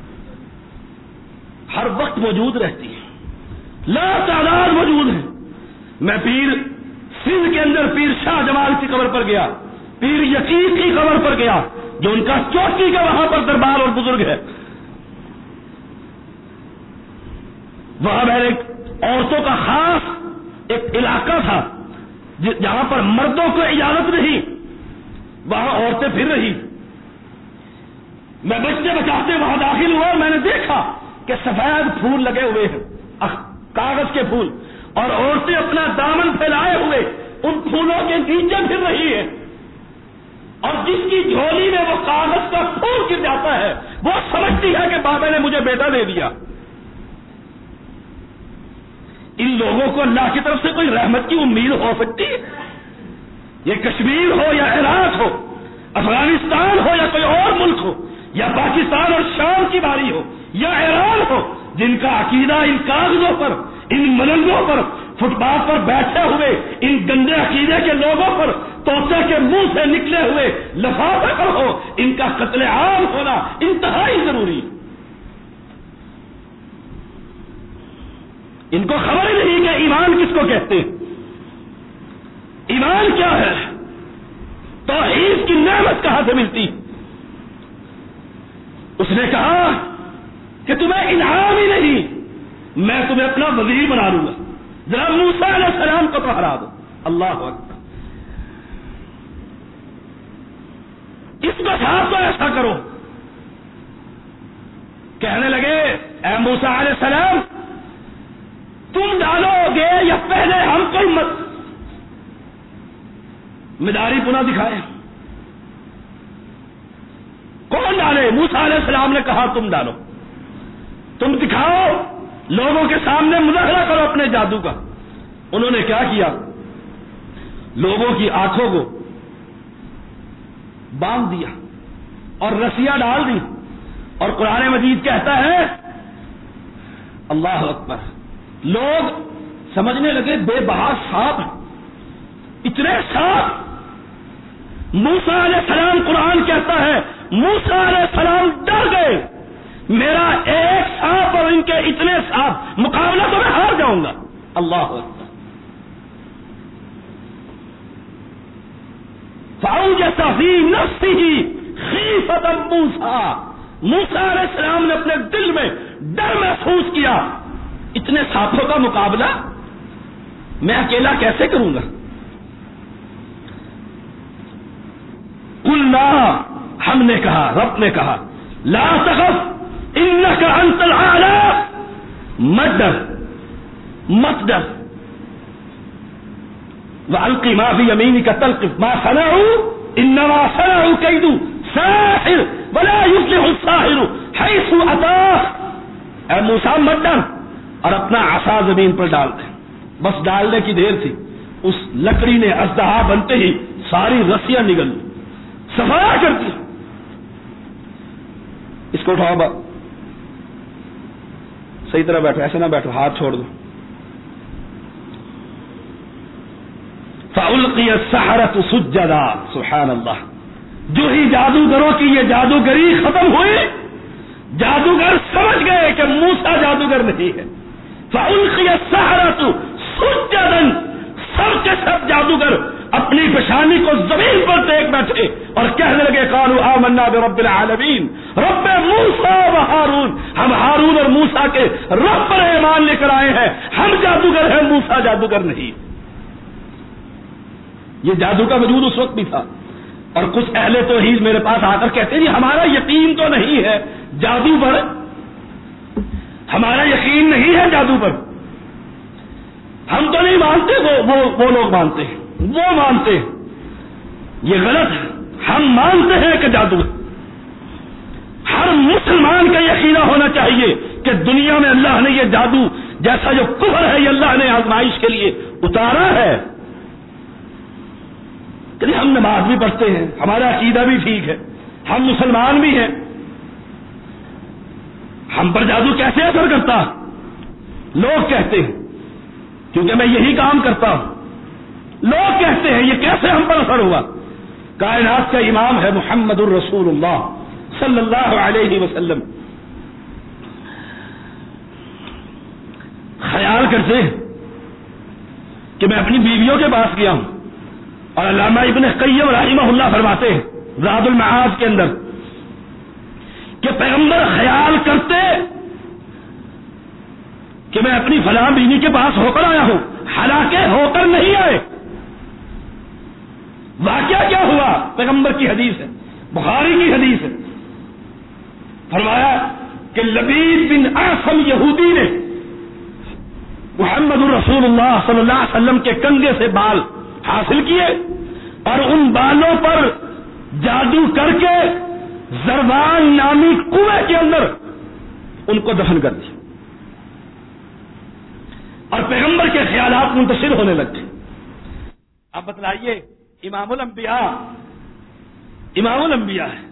ہر وقت موجود رہتی ہے, لا تعداد موجود ہے. میں پیر سندھ کے اندر پیر شاہ جمال کی قبر پر گیا, پیر یقین کی قبر پر گیا جو ان کا چوٹی کا وہاں پر دربار اور بزرگ ہے. وہاں میں ایک عورتوں کا خاص ایک علاقہ تھا جہاں پر مردوں کو اجازت نہیں, وہاں عورتیں پھر رہی. میں بچتے بچاتے وہاں داخل ہوا, میں نے دیکھا کہ سفید پھول لگے ہوئے ہیں, کاغذ کے پھول, اور عورتیں اپنا دامن پھیلائے ہوئے ان پھولوں کے نیچے پھر رہی ہیں. اور جس کی جھولی میں وہ کاغذ کا پھول گر جاتا ہے وہ سمجھتی ہے کہ بابا نے مجھے بیٹا دے دیا. ان لوگوں کو اللہ کی طرف سے کوئی رحمت کی امید ہو سکتی ہے؟ یہ کشمیر ہو یا عراق ہو، افغانستان ہو یا کوئی اور ملک ہو، یا پاکستان اور شام کی باری ہو یا ایران ہو، جن کا عقیدہ ان کاغذوں پر، ان ملنگوں پر، فٹ پاتھ پر بیٹھے ہوئے ان گندے عقیدے کے لوگوں پر توتے کے منہ سے نکلے ہوئے لفافے پر ہو، ان کا قتل عام ہونا انتہائی ضروری. ان کو خبر ہی نہیں کہ ایمان کس کو کہتے ہیں، ایمان کیا ہے، توحید کی نعمت کہاں سے ملتی. اس نے کہا کہ تمہیں انعام ہی نہیں، میں تمہیں اپنا وزیر بنا لوں گا، ذرا موسیٰ علیہ السلام کو تو ہرا دو. اللہ اکبر. اس کے ساتھ تو ایسا کرو. کہنے لگے اے موسیٰ علیہ السلام تم ڈالو گے یا پہلے ہم کوئی مت. مداری پناہ دکھائے. کون ڈالے؟ موسیٰ علیہ السلام نے کہا تم ڈالو، تم دکھاؤ، لوگوں کے سامنے مظاہرہ کرو اپنے جادو کا. انہوں نے کیا کیا؟ لوگوں کی آنکھوں کو باندھ دیا اور رسیاں ڈال دی. اور قرآن مجید کہتا ہے اللہ اکبر، لوگ سمجھنے لگے بے بہا سانپ، اتنے سانپ. موسیٰ علیہ السلام، قرآن کہتا ہے موسیٰ علیہ السلام ڈر گئے، میرا ایک سانپ اور ان کے اتنے سانپ، مقابلہ تو میں ہار جاؤں گا. اللہ اکبر. فَأَوْجَسَ فِي نَفْسِهِ خِيفَةً مُوسَىٰ، موسیٰ علیہ السلام نے اپنے دل میں ڈر محسوس کیا، اتنے سانپوں کا مقابلہ میں اکیلا کیسے کروں گا. قُلْنَا، ہم نے کہا، رب نے کہا، لا تخف انک انت الاعلی، مت ڈر، مت ڈر. وَأَلْقِ مَا فِي يَمِينِكَ تَلْقِفْ مَا صَنَعُوا إِنَّمَا صَنَعُوا كَيْدٌ سَاحِرٌ وَلَا يُفْلِحُ السَّاحِرُ حَيْثُ أَتَاهُ. اے موسیٰ مت ڈر اور اپنا عصا زمین پر ڈال دے. بس ڈالنے کی دیر تھی، اس لکڑی نے اژدہا بنتے ہی ساری رسیاں نگل لی، صفایا کر دیا. اس کو اٹھاؤ، با صحیح طرح بیٹھو، ایسے نہ بیٹھو، ہاتھ چھوڑ دو. فَأُلْقِيَ السَّحَرَةُ سُجَّدًا. سبحان اللہ. جو ہی جادوگروں کی یہ جادوگری ختم ہوئی، جادوگر سمجھ گئے کہ موسیٰ جادوگر نہیں ہے. فَأُلْقِيَ السَّحَرَةُ سُجَّدًا. سب کے سب جادوگر اپنی پیشانی کو زمین پر ٹیک بیٹھے اور کہنے لگے قالوا آمنا برب العالمین، رب موسیٰ و ہارون، ہم ہارون اور موسیٰ کے رب پر ایمان لے کر آئے ہیں، ہم جادوگر ہیں، موسیٰ جادوگر نہیں. یہ جادو کا وجود اس وقت بھی تھا. اور کچھ اہل توحید میرے پاس آ کر کہتے ہیں جی ہمارا یقین تو نہیں ہے جادو پر، ہمارا یقین نہیں ہے جادو پر، ہم تو نہیں مانتے، وہ وہ, وہ لوگ مانتے ہیں، وہ مانتے ہیں. یہ غلط ہے. ہم مانتے ہیں کہ جادو ہے. ہر مسلمان کا یقینہ ہونا چاہیے کہ دنیا میں اللہ نے یہ جادو جیسا جو کفر ہے یہ اللہ نے آزمائش کے لیے اتارا ہے. کہ ہم نماز بھی پڑھتے ہیں، ہمارا عقیدہ بھی ٹھیک ہے، ہم مسلمان بھی ہیں، ہم پر جادو کیسے اثر کرتا؟ لوگ کہتے ہیں کیونکہ میں یہی کام کرتا ہوں. لوگ کہتے ہیں یہ کیسے ہم پر اثر ہوا؟ کائنات کا امام ہے محمد الرسول اللہ صلی اللہ علیہ وسلم. خیال کرتے ہیں کہ میں اپنی بیویوں کے پاس گیا ہوں، اور علامہ ابن قیم رحمہ اللہ فرماتے ہیں زاد المعاد کے اندر کہ پیغمبر خیال کرتے کہ میں اپنی فلاں بیوی کے پاس ہو کر آیا ہوں، حالانکہ ہو کر نہیں آئے. واقعہ کیا ہوا؟ پیغمبر کی حدیث ہے، بخاری کی حدیث ہے. فرمایا کہ لبید بن اعصم یہودی نے محمد الرسول اللہ صلی اللہ علیہ وسلم کے کنگھے سے بال حاصل کیے اور ان بالوں پر جادو کر کے زربان نامی کنویں کے اندر ان کو دفن کر دیا اور پیغمبر کے خیالات منتشر ہونے لگے. اب بتلائیے امام الانبیاء امام الانبیاء ہے,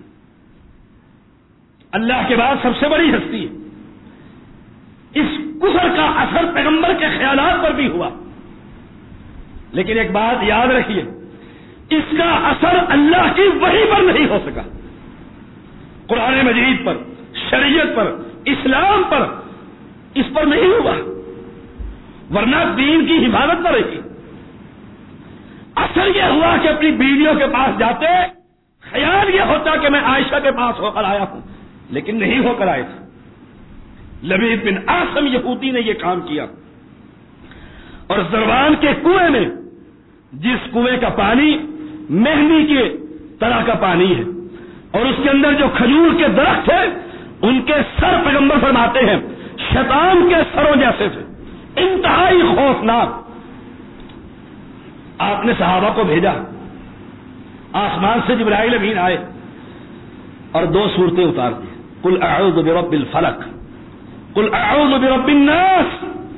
اللہ کے بعد سب سے بڑی ہستی ہے. اس کفر کا اثر پیغمبر کے خیالات پر بھی ہوا, لیکن ایک بات یاد رکھیے, اس کا اثر اللہ کی وحی پر نہیں ہو سکا. قرآن مجید پر, شریعت پر, اسلام پر, اس پر نہیں ہوا, ورنہ دین کی حفاظت پر رہی. اثر یہ ہوا کہ اپنی بیویوں کے پاس جاتے, خیال یہ ہوتا کہ میں عائشہ کے پاس ہو کر آیا ہوں, لیکن نہیں ہو کر آئے تھے. لبید بن عاصم یہودی نے یہ کام کیا, اور زربان کے کنویں میں, جس کنویں کا پانی مہندی کے طرح کا پانی ہے, اور اس کے اندر جو کھجور کے درخت ہیں ان کے سر پیغمبر فرماتے ہیں شیطان کے سروں جیسے تھے, انتہائی خوفناک. آپ نے صحابہ کو بھیجا, آسمان سے جبرائیل امین آئے اور دو صورتیں اتار دی, قل اعوذ برب الفلق, قل اعوذ برب الناس.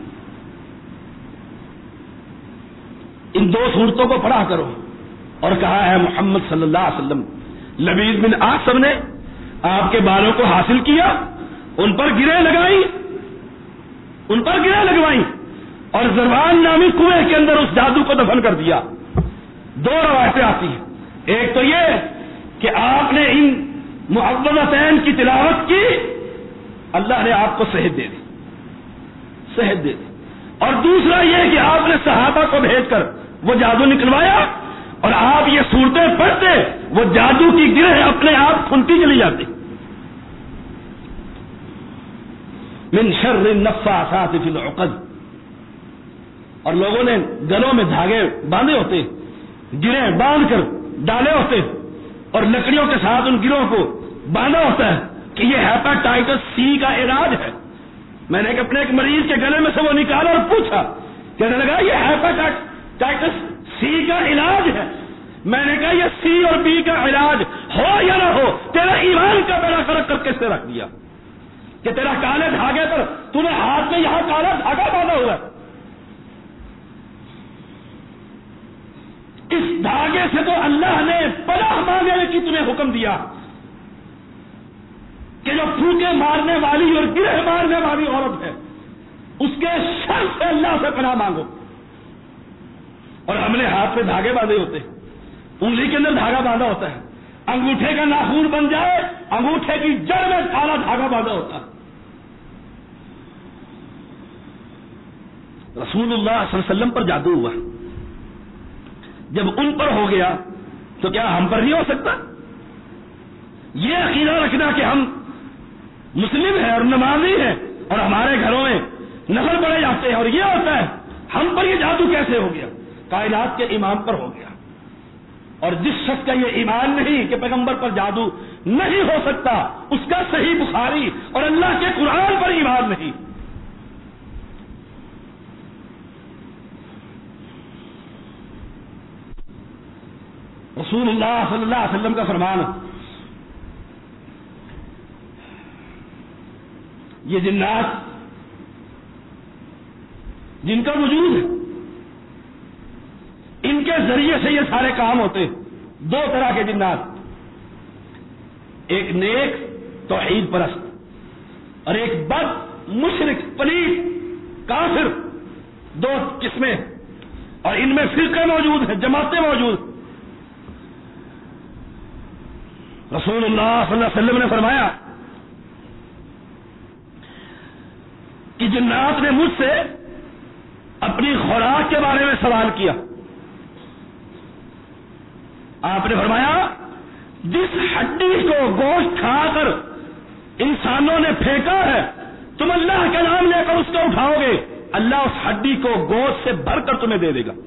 ان دو صورتوں کو پڑھا کرو, اور کہا ہے محمد صلی اللہ علیہ وسلم, لبید بن عاصم نے آپ کے بالوں کو حاصل کیا, ان پر گریں لگائی, ان پر گریں لگوائی, اور زربان نامی کنویں کے اندر اس جادو کو دفن کر دیا. دو روایتیں آتی ہیں, ایک تو یہ کہ آپ نے ان معوذتین کی تلاوت کی, اللہ نے آپ کو صحت دے دی, صحت دے دی. اور دوسرا یہ کہ آپ نے صحابہ کو بھیج کر وہ جادو نکلوایا, اور آپ یہ صورتیں پڑھتے, وہ جادو کی گرہ اپنے آپ کھلتی چلی جاتی. من شر النفاثات فی العقد, اور لوگوں نے گلوں میں دھاگے باندھے ہوتے, گرہیں باندھ کر ڈالے ہوتے, اور لکڑیوں کے ساتھ ان گروہوں کو باندھا ہوتا ہے کہ یہ ہیپاٹائٹس سی کا علاج ہے. میں نے اپنے ایک مریض کے گلے میں سے وہ نکالا اور پوچھا, کہنے لگا یہ ہیپاٹائٹس سی کا علاج ہے. میں نے کہا یہ سی اور بی کا علاج ہو یا نہ ہو, تیرا ایمان کا بیڑا فرق کر کے سے رکھ دیا کہ تیرا کالے دھاگے پر تمہیں ہاتھ میں یہاں کالا دھاگا باندھا ہوا ہے. اس دھاگے سے تو اللہ نے پناہ مانگنے کی تمہیں حکم دیا کہ جو پھوکے مارنے والی اور گرہ مارنے والی عورت ہے اس کے شر سے اللہ سے پناہ مانگو. اور ہم نے ہاتھ میں دھاگے باندھے ہوتے, انگلی کے اندر دھاگا باندھا ہوتا ہے, انگوٹھے کا ناخون بن جائے, انگوٹھے کی جڑ میں کالا دھاگا باندھا ہوتا ہے. رسول اللہ صلی اللہ علیہ وسلم پر جادو ہوا, جب ان پر ہو گیا تو کیا ہم پر نہیں ہو سکتا؟ یہ عقیدہ رکھنا کہ ہم مسلم ہیں اور نمازی ہیں اور ہمارے گھروں میں نفل پڑے جاتے ہیں اور یہ ہوتا ہے, ہم پر یہ جادو کیسے ہو گیا؟ کائنات کے امام پر ہو گیا. اور جس شخص کا یہ ایمان نہیں کہ پیغمبر پر جادو نہیں ہو سکتا, اس کا صحیح بخاری اور اللہ کے قرآن پر ایمان نہیں. رسول اللہ صلی اللہ علیہ وسلم کا فرمان, یہ جنات جن کا وجود ہے ان کے ذریعے سے یہ سارے کام ہوتے. دو طرح کے جنات, ایک نیک توحید پرست اور ایک بد مشرک پلید کافر, دو قسمیں, اور ان میں فرقے موجود ہیں, جماعتیں موجود. رسول اللہ صلی اللہ علیہ وسلم نے فرمایا کہ جنات نے مجھ سے اپنی خوراک کے بارے میں سوال کیا. آپ نے فرمایا جس ہڈی کو گوشت کھا کر انسانوں نے پھینکا ہے, تم اللہ کا نام لے کر اس کو اٹھاؤ گے, اللہ اس ہڈی کو گوشت سے بھر کر تمہیں دے دے گا.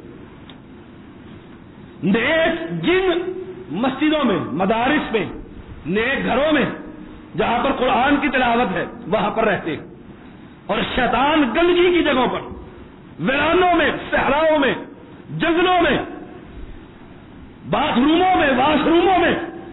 نیک جن مسجدوں میں, مدارس میں, نیک گھروں میں جہاں پر قرآن کی تلاوت ہے وہاں پر رہتے, اور شیطان گندگی کی جگہوں پر, ویرانوں میں, صحراؤں میں, جنگلوں میں, باتھ روموں میں, واش روموں میں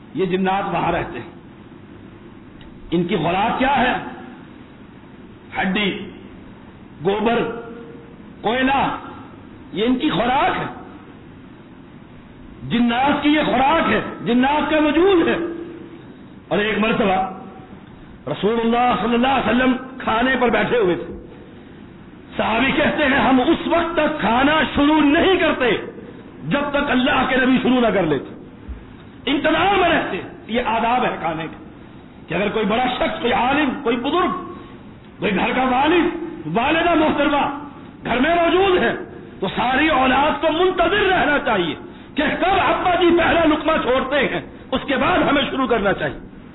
یہ جنات وہاں رہتے ہیں. ان کی خوراک کیا ہے؟ ہڈی، گوبر، کوئلہ، یہ ان کی خوراک ہے. جنات کی یہ خوراک ہے، جنات کا وجود ہے. اور ایک مرتبہ رسول اللہ صلی اللہ علیہ وسلم کھانے پر بیٹھے ہوئے تھے. صحابی کہتے ہیں ہم اس وقت تک کھانا شروع نہیں کرتے جب تک اللہ کے نبی شروع نہ کر لیتے. انتظار میں رہتے. یہ آداب ہے کھانے کا کہ اگر کوئی بڑا شخص، کوئی عالم، کوئی بزرگ، کوئی گھر کا والد، والدہ محترمہ گھر میں موجود ہے تو ساری اولاد کو منتظر رہنا چاہیے کہ کب ابا جی پہلا لقمہ چھوڑتے ہیں، اس کے بعد ہمیں شروع کرنا چاہیے.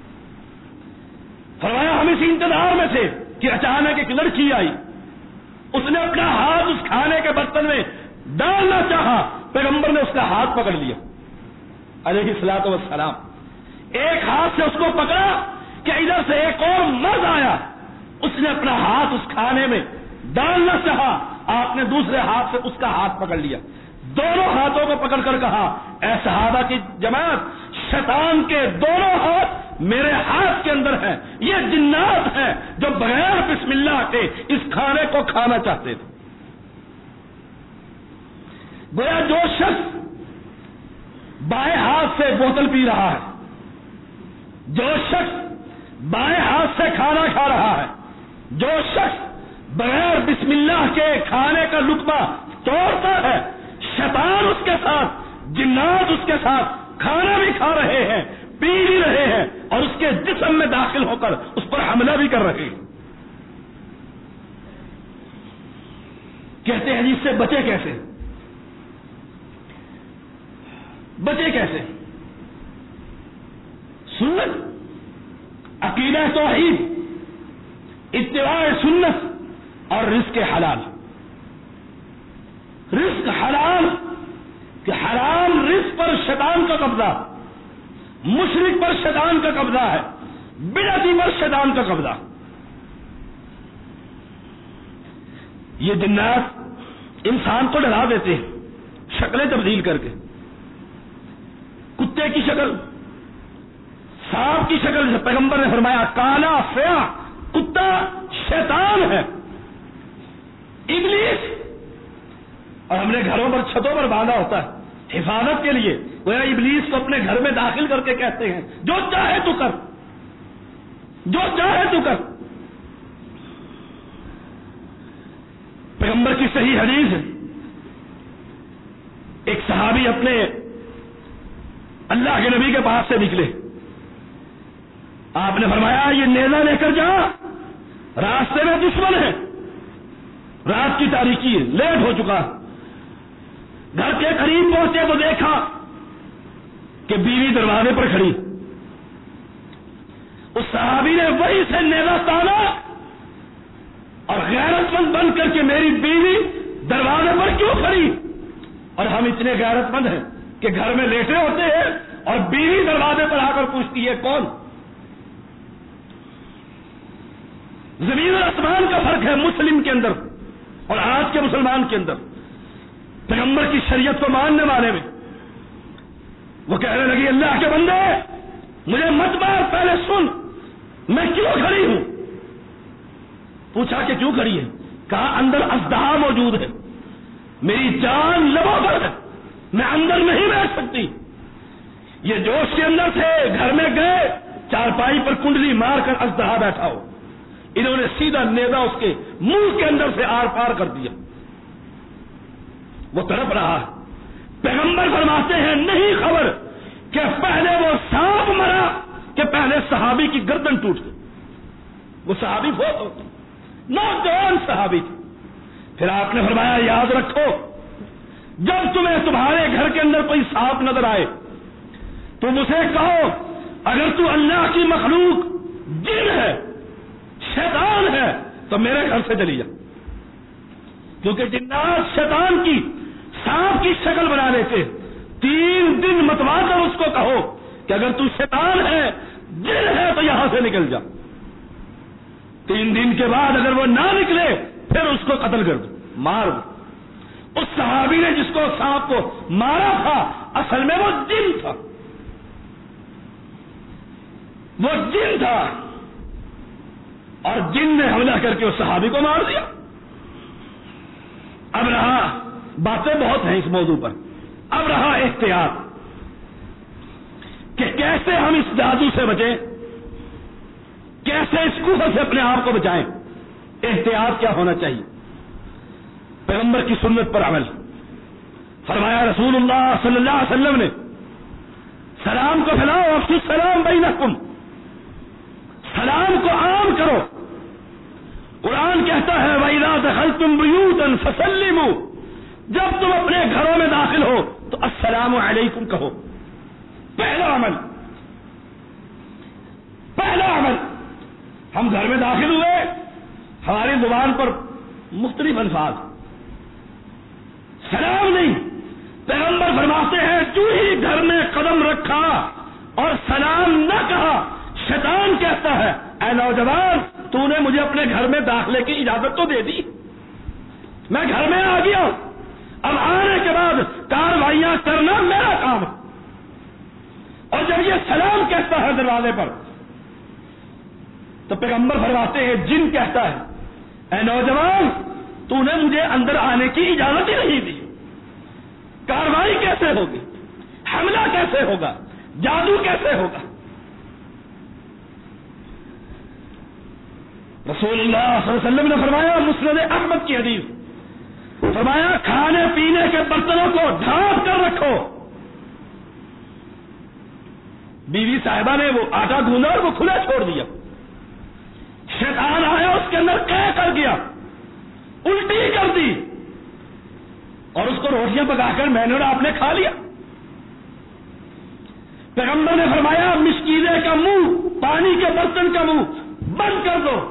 فرمایا ہم اسی انتظار میں تھے کہ اچانک ایک لڑکی آئی. اس نے اپنا ہاتھ اس کھانے کے برتن میں ڈالنا چاہا، پیغمبر نے اس کا ہاتھ پکڑ لیا علیہ الصلوۃ والسلام. ایک ہاتھ سے اس کو پکڑا کہ ادھر سے ایک اور مرد آیا، اس نے اپنا ہاتھ اس کھانے میں ڈالنا چاہا، آپ نے دوسرے ہاتھ سے اس کا ہاتھ پکڑ لیا. دونوں ہاتھوں کو پکڑ کر کہا اے صحابہ کی جماعت، شیطان کے دونوں ہاتھ میرے ہاتھ کے اندر ہیں. یہ جنات ہیں جو بغیر بسم اللہ کے اس کھانے کو کھانا چاہتے تھے. گویا جو شخص بائیں ہاتھ سے بوتل پی رہا ہے، جو شخص بائیں ہاتھ سے کھانا کھا رہا ہے، جو شخص بغیر بسم اللہ کے کھانے کا لقمہ توڑتا ہے، شیطان اس کے ساتھ، جنات اس کے ساتھ کھانا بھی کھا رہے ہیں، پی بھی رہے ہیں اور اس کے جسم میں داخل ہو کر اس پر حملہ بھی کر رہے ہیں. کہتے ہیں اس سے بچے کیسے؟ بچے کیسے؟ سنت، عقیدہ توحید، اتباع سنت اور رزق حلال. رزق حلال کہ حرام رزق پر شیطان کا قبضہ، مشرک پر شیطان کا قبضہ ہے، بدعتی پر شیطان کا قبضہ. یہ جنات انسان کو ڈرا دیتے ہیں شکلیں تبدیل کر کے. کتے کی شکل، سانپ کی شکل سے پیغمبر نے فرمایا کالا سیاہ کتا شیطان ہے، ابلیس. اور ہم نے گھروں پر چھتوں پر باندھا ہوتا ہے حفاظت کے لیے. وہ ابلیس کو اپنے گھر میں داخل کر کے کہتے ہیں جو چاہے تو کر، جو چاہے تو کر. پیغمبر کی صحیح حدیث ہے، ایک صحابی اپنے اللہ کے نبی کے پاس سے نکلے. آپ نے فرمایا یہ نیزہ لے کر جا، راستے میں دشمن ہے، رات کی تاریکی ہے، لیٹ ہو چکا. گھر کے قریب پہنچے تو دیکھا کہ بیوی دروازے پر کھڑی. اس صحابی نے وہی سے نیزہ تانا اور غیرت مند بن کر کے میری بیوی دروازے پر کیوں کھڑی؟ اور ہم اتنے غیرت مند ہیں کہ گھر میں لیٹے ہوتے ہیں اور بیوی دروازے پر آ کر پوچھتی ہے کون؟ زمین اور آسمان کا فرق ہے مسلم کے اندر اور آج کے مسلمان کے اندر. پیغمبر کی شریعت کو ماننے والے میں وہ کہنے لگی اللہ کے بندے مجھے مت مار، پہلے سن میں کیوں کھڑی ہوں. پوچھا کہ کیوں کھڑی ہے؟ کہا اندر اژدہا موجود ہے، میری جان لبوں پر ہے، میں اندر نہیں بیٹھ سکتی. یہ جوش کے اندر تھے، گھر میں گئے، چارپائی پر کنڈلی مار کر اژدہا بیٹھا ہو. انہوں نے سیدھا نیزا اس کے منہ کے اندر سے آر پار کر دیا. وہ تڑپ رہا ہے. پیغمبر فرماتے ہیں نہیں خبر کہ پہلے وہ سانپ مرا کہ پہلے صحابی کی گردن ٹوٹ گئی. وہ صحابی فوت ہو گئی، نوجوان صحابی تھی. پھر آپ نے فرمایا یاد رکھو جب تمہیں تمہارے گھر کے اندر کوئی سانپ نظر آئے تم اسے کہو اگر تو اللہ کی مخلوق جن ہے، شیطان ہے تو میرے گھر سے چلی جا. کیونکہ جنات شیطان کی سانپ کی شکل بنا لیتے. تین دن متوا کر اس کو کہو کہ اگر تو شیطان ہے، جن ہے تو یہاں سے نکل جا. تین دن کے بعد اگر وہ نہ نکلے پھر اس کو قتل کر دو، مار دو. اس صحابی نے جس کو سانپ کو مارا تھا اصل میں وہ جن تھا. وہ جن تھا اور جن نے حملہ کر کے اس صحابی کو مار دیا. اب رہا باتیں بہت ہیں اس موضوع پر, اب رہا احتیاط کہ کیسے ہم اس جادو سے بچیں, کیسے اس کفر سے اپنے آپ کو بچائیں. احتیاط کیا ہونا چاہیے؟ پیغمبر کی سنت پر عمل. فرمایا رسول اللہ صلی اللہ علیہ وسلم نے, سلام کو پھیلاؤ, افشوا السلام بینکم, سلام کو عام کرو. قرآن کہتا ہے وَإِذَا دَخَلْتُمْ بُيُوتًا فَسَلِّمُوا, جب تم اپنے گھروں میں داخل ہو تو السلام علیکم کہو. پہلا عمل, پہلا عمل. ہم گھر میں داخل ہوئے, ہماری زبان پر مختلف الفاظ, سلام نہیں. پیغمبر فرماتے ہیں جو ہی گھر میں قدم رکھا اور سلام نہ کہا, شیطان کہتا ہے اے نوجوان تو نے مجھے اپنے گھر میں داخلے کی اجازت تو دے دی, میں گھر میں آ گیا, اب آنے کے بعد کارروائیاں کرنا میرا کام ہے. اور جب یہ سلام کہتا ہے دروازے پر تو پیغمبر فرماتے ہیں جن کہتا ہے اے نوجوان تو نے مجھے اندر آنے کی اجازت ہی نہیں دی, کارروائی کیسے ہوگی, حملہ کیسے ہوگا, جادو کیسے ہوگا. رسول اللہ صلی اللہ علیہ وسلم نے فرمایا, مسند احمد کی حدیث, فرمایا کھانے پینے کے برتنوں کو ڈھانپ کر رکھو. بیوی صاحبہ نے وہ آٹا گوندھا اور وہ کھلا چھوڑ دیا, شیطان آیا اس کے اندر قے کر گیا, الٹی کر دی اور اس کو روٹیاں پکا کر میں نے اور آپ نے کھا لیا. پیغمبر نے فرمایا مشکیزے کا منہ, پانی کے برتن کا منہ بند کر دو.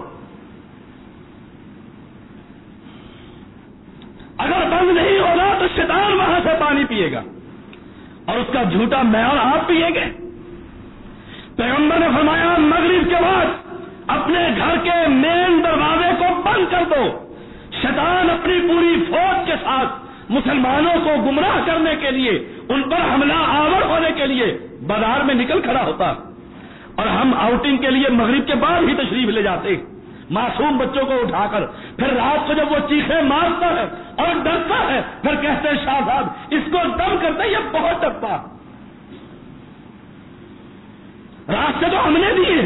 اگر بند نہیں ہوگا تو شیطان وہاں سے پانی پیے گا اور اس کا جھوٹا میں اور آپ پیے گے. پیغمبر نے فرمایا مغرب کے بعد اپنے گھر کے مین دروازے کو بند کر دو. شیطان اپنی پوری فوج کے ساتھ مسلمانوں کو گمراہ کرنے کے لیے, ان پر حملہ آور ہونے کے لیے بازار میں نکل کھڑا ہوتا, اور ہم آؤٹنگ کے لیے مغرب کے بعد ہی تشریف لے جاتے معصوم بچوں کو اٹھا کر. پھر رات کو جب وہ چیخیں مارتا ہے اور ڈرتا ہے پھر کہتے ہیں شاہ صاحب اس کو دم کرتے, یہ بہت ڈرتا, راستے تو ہم نے دیے.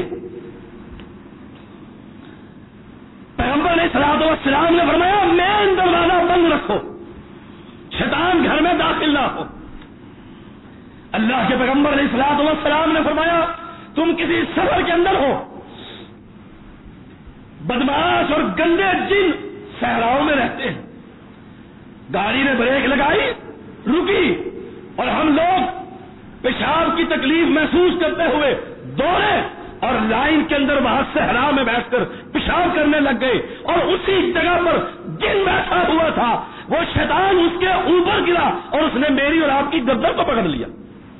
پیغمبر علیہ الصلوۃ والسلام نے فرمایا مین دروازہ بند رکھو, شیطان گھر میں داخل نہ ہو. اللہ کے پیغمبر علیہ الصلوۃ والسلام نے فرمایا تم کسی سفر کے اندر ہو, بدماش اور گندے جن صحراؤں میں رہتے ہیں, گاڑی نے بریک لگائی, رکی اور ہم لوگ پیشاب کی تکلیف محسوس کرتے ہوئے دوڑے اور لائن کے اندر وہاں صحرا میں بیٹھ کر پیشاب کرنے لگ گئے, اور اسی جگہ پر جن بیٹھا ہوا تھا وہ شیطان اس کے اوپر گرا اور اس نے میری اور آپ کی گردن کو پکڑ لیا.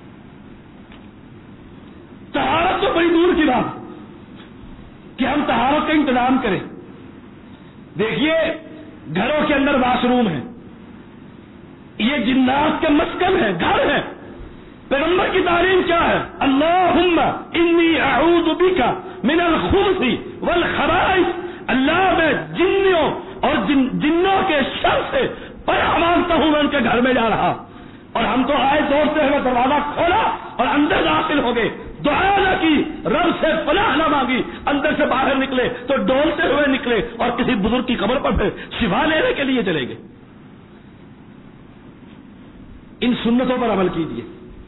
طہارت تو بڑی دور کی بات کہ ہم طہارت کا انتظام کریں. دیکھیے گھروں کے اندر واش روم ہے, یہ جنات کے مسکن ہے, گھر ہے. پیغمبر کی تعلیم کیا ہے؟ اللہم انی اعوذ بک من الخبث والخبائث, اللہ میں جنوں اور جن جنوں کے شر سے پناہ مانگتا ہوں, میں ان کے گھر میں جا رہا. اور ہم تو آئے دوڑتے ہوئے دروازہ کھولا اور اندر داخل ہو گئے, دعا نہ کی, رب سے پناہ نہ مانگی, اندر سے باہر نکلے تو ڈولتے ہوئے نکلے اور کسی بزرگ کی قبر پر پھر شفا لینے کے لیے چلے گئے. ان سنتوں پر عمل کیجیے.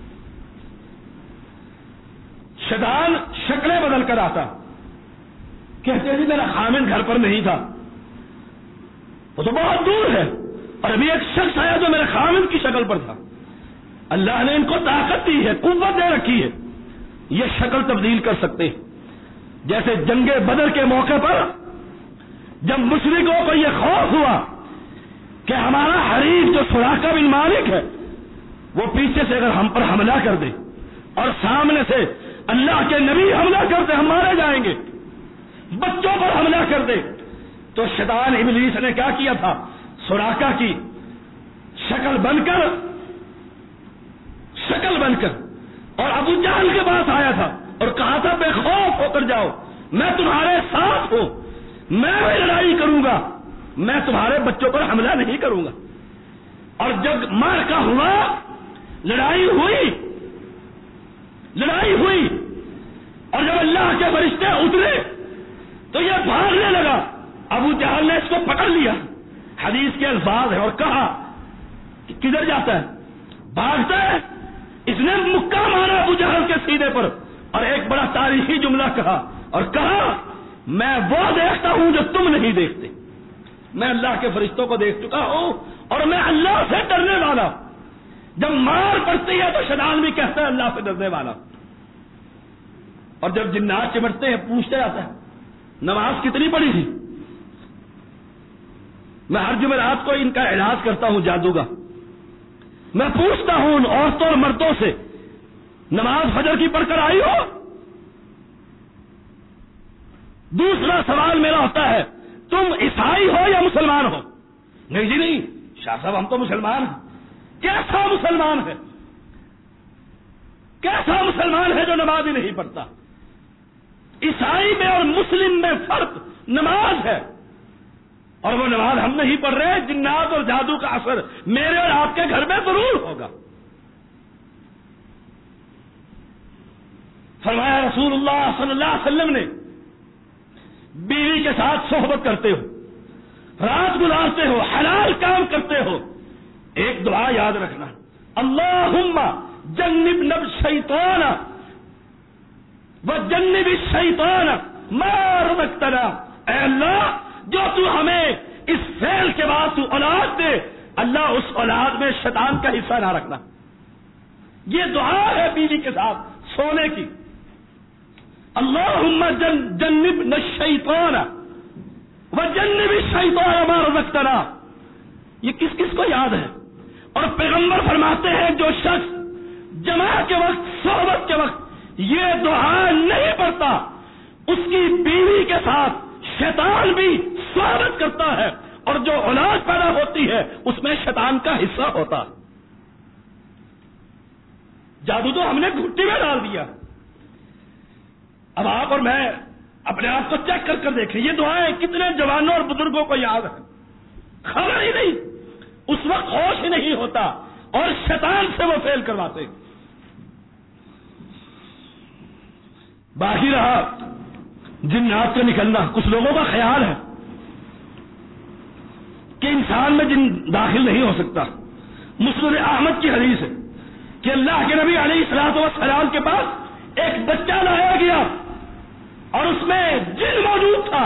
شیطان شکلیں بدل کر آتا, کہتے جی میرا خامن گھر پر نہیں تھا, وہ تو بہت دور ہے, اور ابھی ایک شخص آیا جو میرے خامن کی شکل پر تھا. اللہ نے ان کو طاقت دی ہے, قوت دے رکھی ہے, یہ شکل تبدیل کر سکتے ہیں. جیسے جنگ بدر کے موقع پر جب مشرکوں کو یہ خوف ہوا کہ ہمارا حریف جو سراقہ بن مالک ہے وہ پیچھے سے اگر ہم پر حملہ کر دے اور سامنے سے اللہ کے نبی حملہ کر دے ہم مارے جائیں گے, بچوں پر حملہ کر دے, تو شیطان ابلیس نے کیا کیا تھا, سراقہ کی شکل بن کر شکل بن کر اور ابو جہل کے پاس آیا تھا اور کہا تھا بے خوف ہو کر جاؤ، میں تمہارے ساتھ ہوں، میں بھی لڑائی کروں گا، میں تمہارے بچوں پر حملہ نہیں کروں گا۔ اور جب معرکہ ہوا، لڑائی ہوئی لڑائی ہوئی اور جب اللہ کے فرشتے اترے تو یہ بھاگنے لگا۔ ابو جہل نے اس کو پکڑ لیا، حدیث کے الفاظ ہیں، اور کہا کہ کدھر جاتا ہے، بھاگتا ہے۔ اس نے مکہ مارا ابو جہل کے سینے پر اور ایک بڑا تاریخی جملہ کہا اور کہا میں وہ دیکھتا ہوں جو تم نہیں دیکھتے، میں اللہ کے فرشتوں کو دیکھ چکا ہوں اور میں اللہ سے ڈرنے والا ہوں۔ جب مار پڑتی ہے تو شیطان بھی کہتا ہے اللہ سے ڈرنے والا، اور جب جنات چمٹتے ہیں پوچھتے جاتا ہے نماز کتنی پڑھی تھی۔ میں ہر جمعرات کو ان کا علاج کرتا ہوں جادو کا، میں پوچھتا ہوں ان عورتوں اور مردوں سے نماز فجر کی پڑھ کر آئی ہو؟ دوسرا سوال میرا ہوتا ہے تم عیسائی ہو یا مسلمان ہو؟ نہیں جی نہیں شاہ صاحب ہم تو مسلمان ہیں۔ کیسا مسلمان ہے، کیسا مسلمان ہے جو نماز ہی نہیں پڑھتا؟ عیسائی میں اور مسلم میں فرق نماز ہے، اور وہ نماز ہم نہیں پڑھ رہے۔ جنات اور جادو کا اثر میرے اور آپ کے گھر میں ضرور ہوگا۔ فرمایا رسول اللہ صلی اللہ علیہ وسلم نے بیوی کے ساتھ صحبت کرتے ہو، رات گزارتے ہو، حلال کام کرتے ہو، ایک دعا یاد رکھنا، اللہم جنبنا الشیطان وجنب الشیطان ما رزقتنا۔ اے اللہ جو تو ہمیں اس فعل کے بعد تو اولاد دے، اللہ اس اولاد میں شیطان کا حصہ نہ رکھنا۔ یہ دعا ہے بیوی کے ساتھ سونے کی، اللہم جنبنا الشیطان وجنب الشیطان ما رزقتنا۔ یہ کس کس کو یاد ہے؟ اور پیغمبر فرماتے ہیں جو شخص جماع کے وقت، صحبت کے وقت یہ دعا نہیں پڑھتا، اس کی بیوی کے ساتھ شیطان بھی صحبت کرتا ہے، اور جو اولاد پیدا ہوتی ہے اس میں شیطان کا حصہ ہوتا۔ جادو تو ہم نے گھٹی میں ڈال دیا۔ اب آپ اور میں اپنے آپ کو چیک کر کر دیکھیں، یہ دعائیں کتنے جوانوں اور بزرگوں کو یاد ہیں، خبر ہی نہیں، اس وقت ہوش ہی نہیں ہوتا، اور شیطان سے وہ فیل کرواتے۔ باقی رہا جنات کا نکلنا، کچھ لوگوں کا خیال ہے کہ انسان میں جن داخل نہیں ہو سکتا۔ مسند احمد کی حدیث ہے کہ اللہ کے نبی علیہ الصلوۃ والسلام کے پاس ایک بچہ لایا گیا اور اس میں جن موجود تھا۔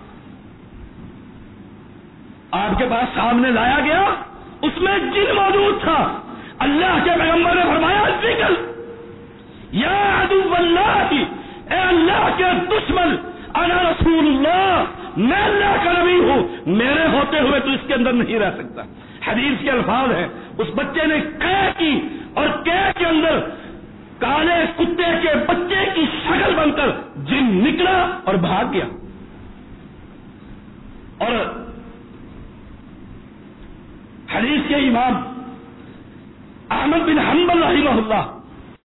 آپ کے پاس سامنے لایا گیا، اس میں جن موجود تھا۔ اللہ کے پیغمبر نے فرمایا نکل یا عدو اللہ، اے اللہ کے دشمن، انا رسول اللہ، میں اللہ کا نبی ہوں، میرے ہوتے ہوئے تو اس کے اندر نہیں رہ سکتا۔ حدیث کے الفاظ ہیں اس بچے نے قے کی، اور قے کے اندر کالے کتے کے بچے کی شکل بن کر جن نکلا اور بھاگ گیا۔ اور حدیث کے امام احمد بن حنبل رحمہ اللہ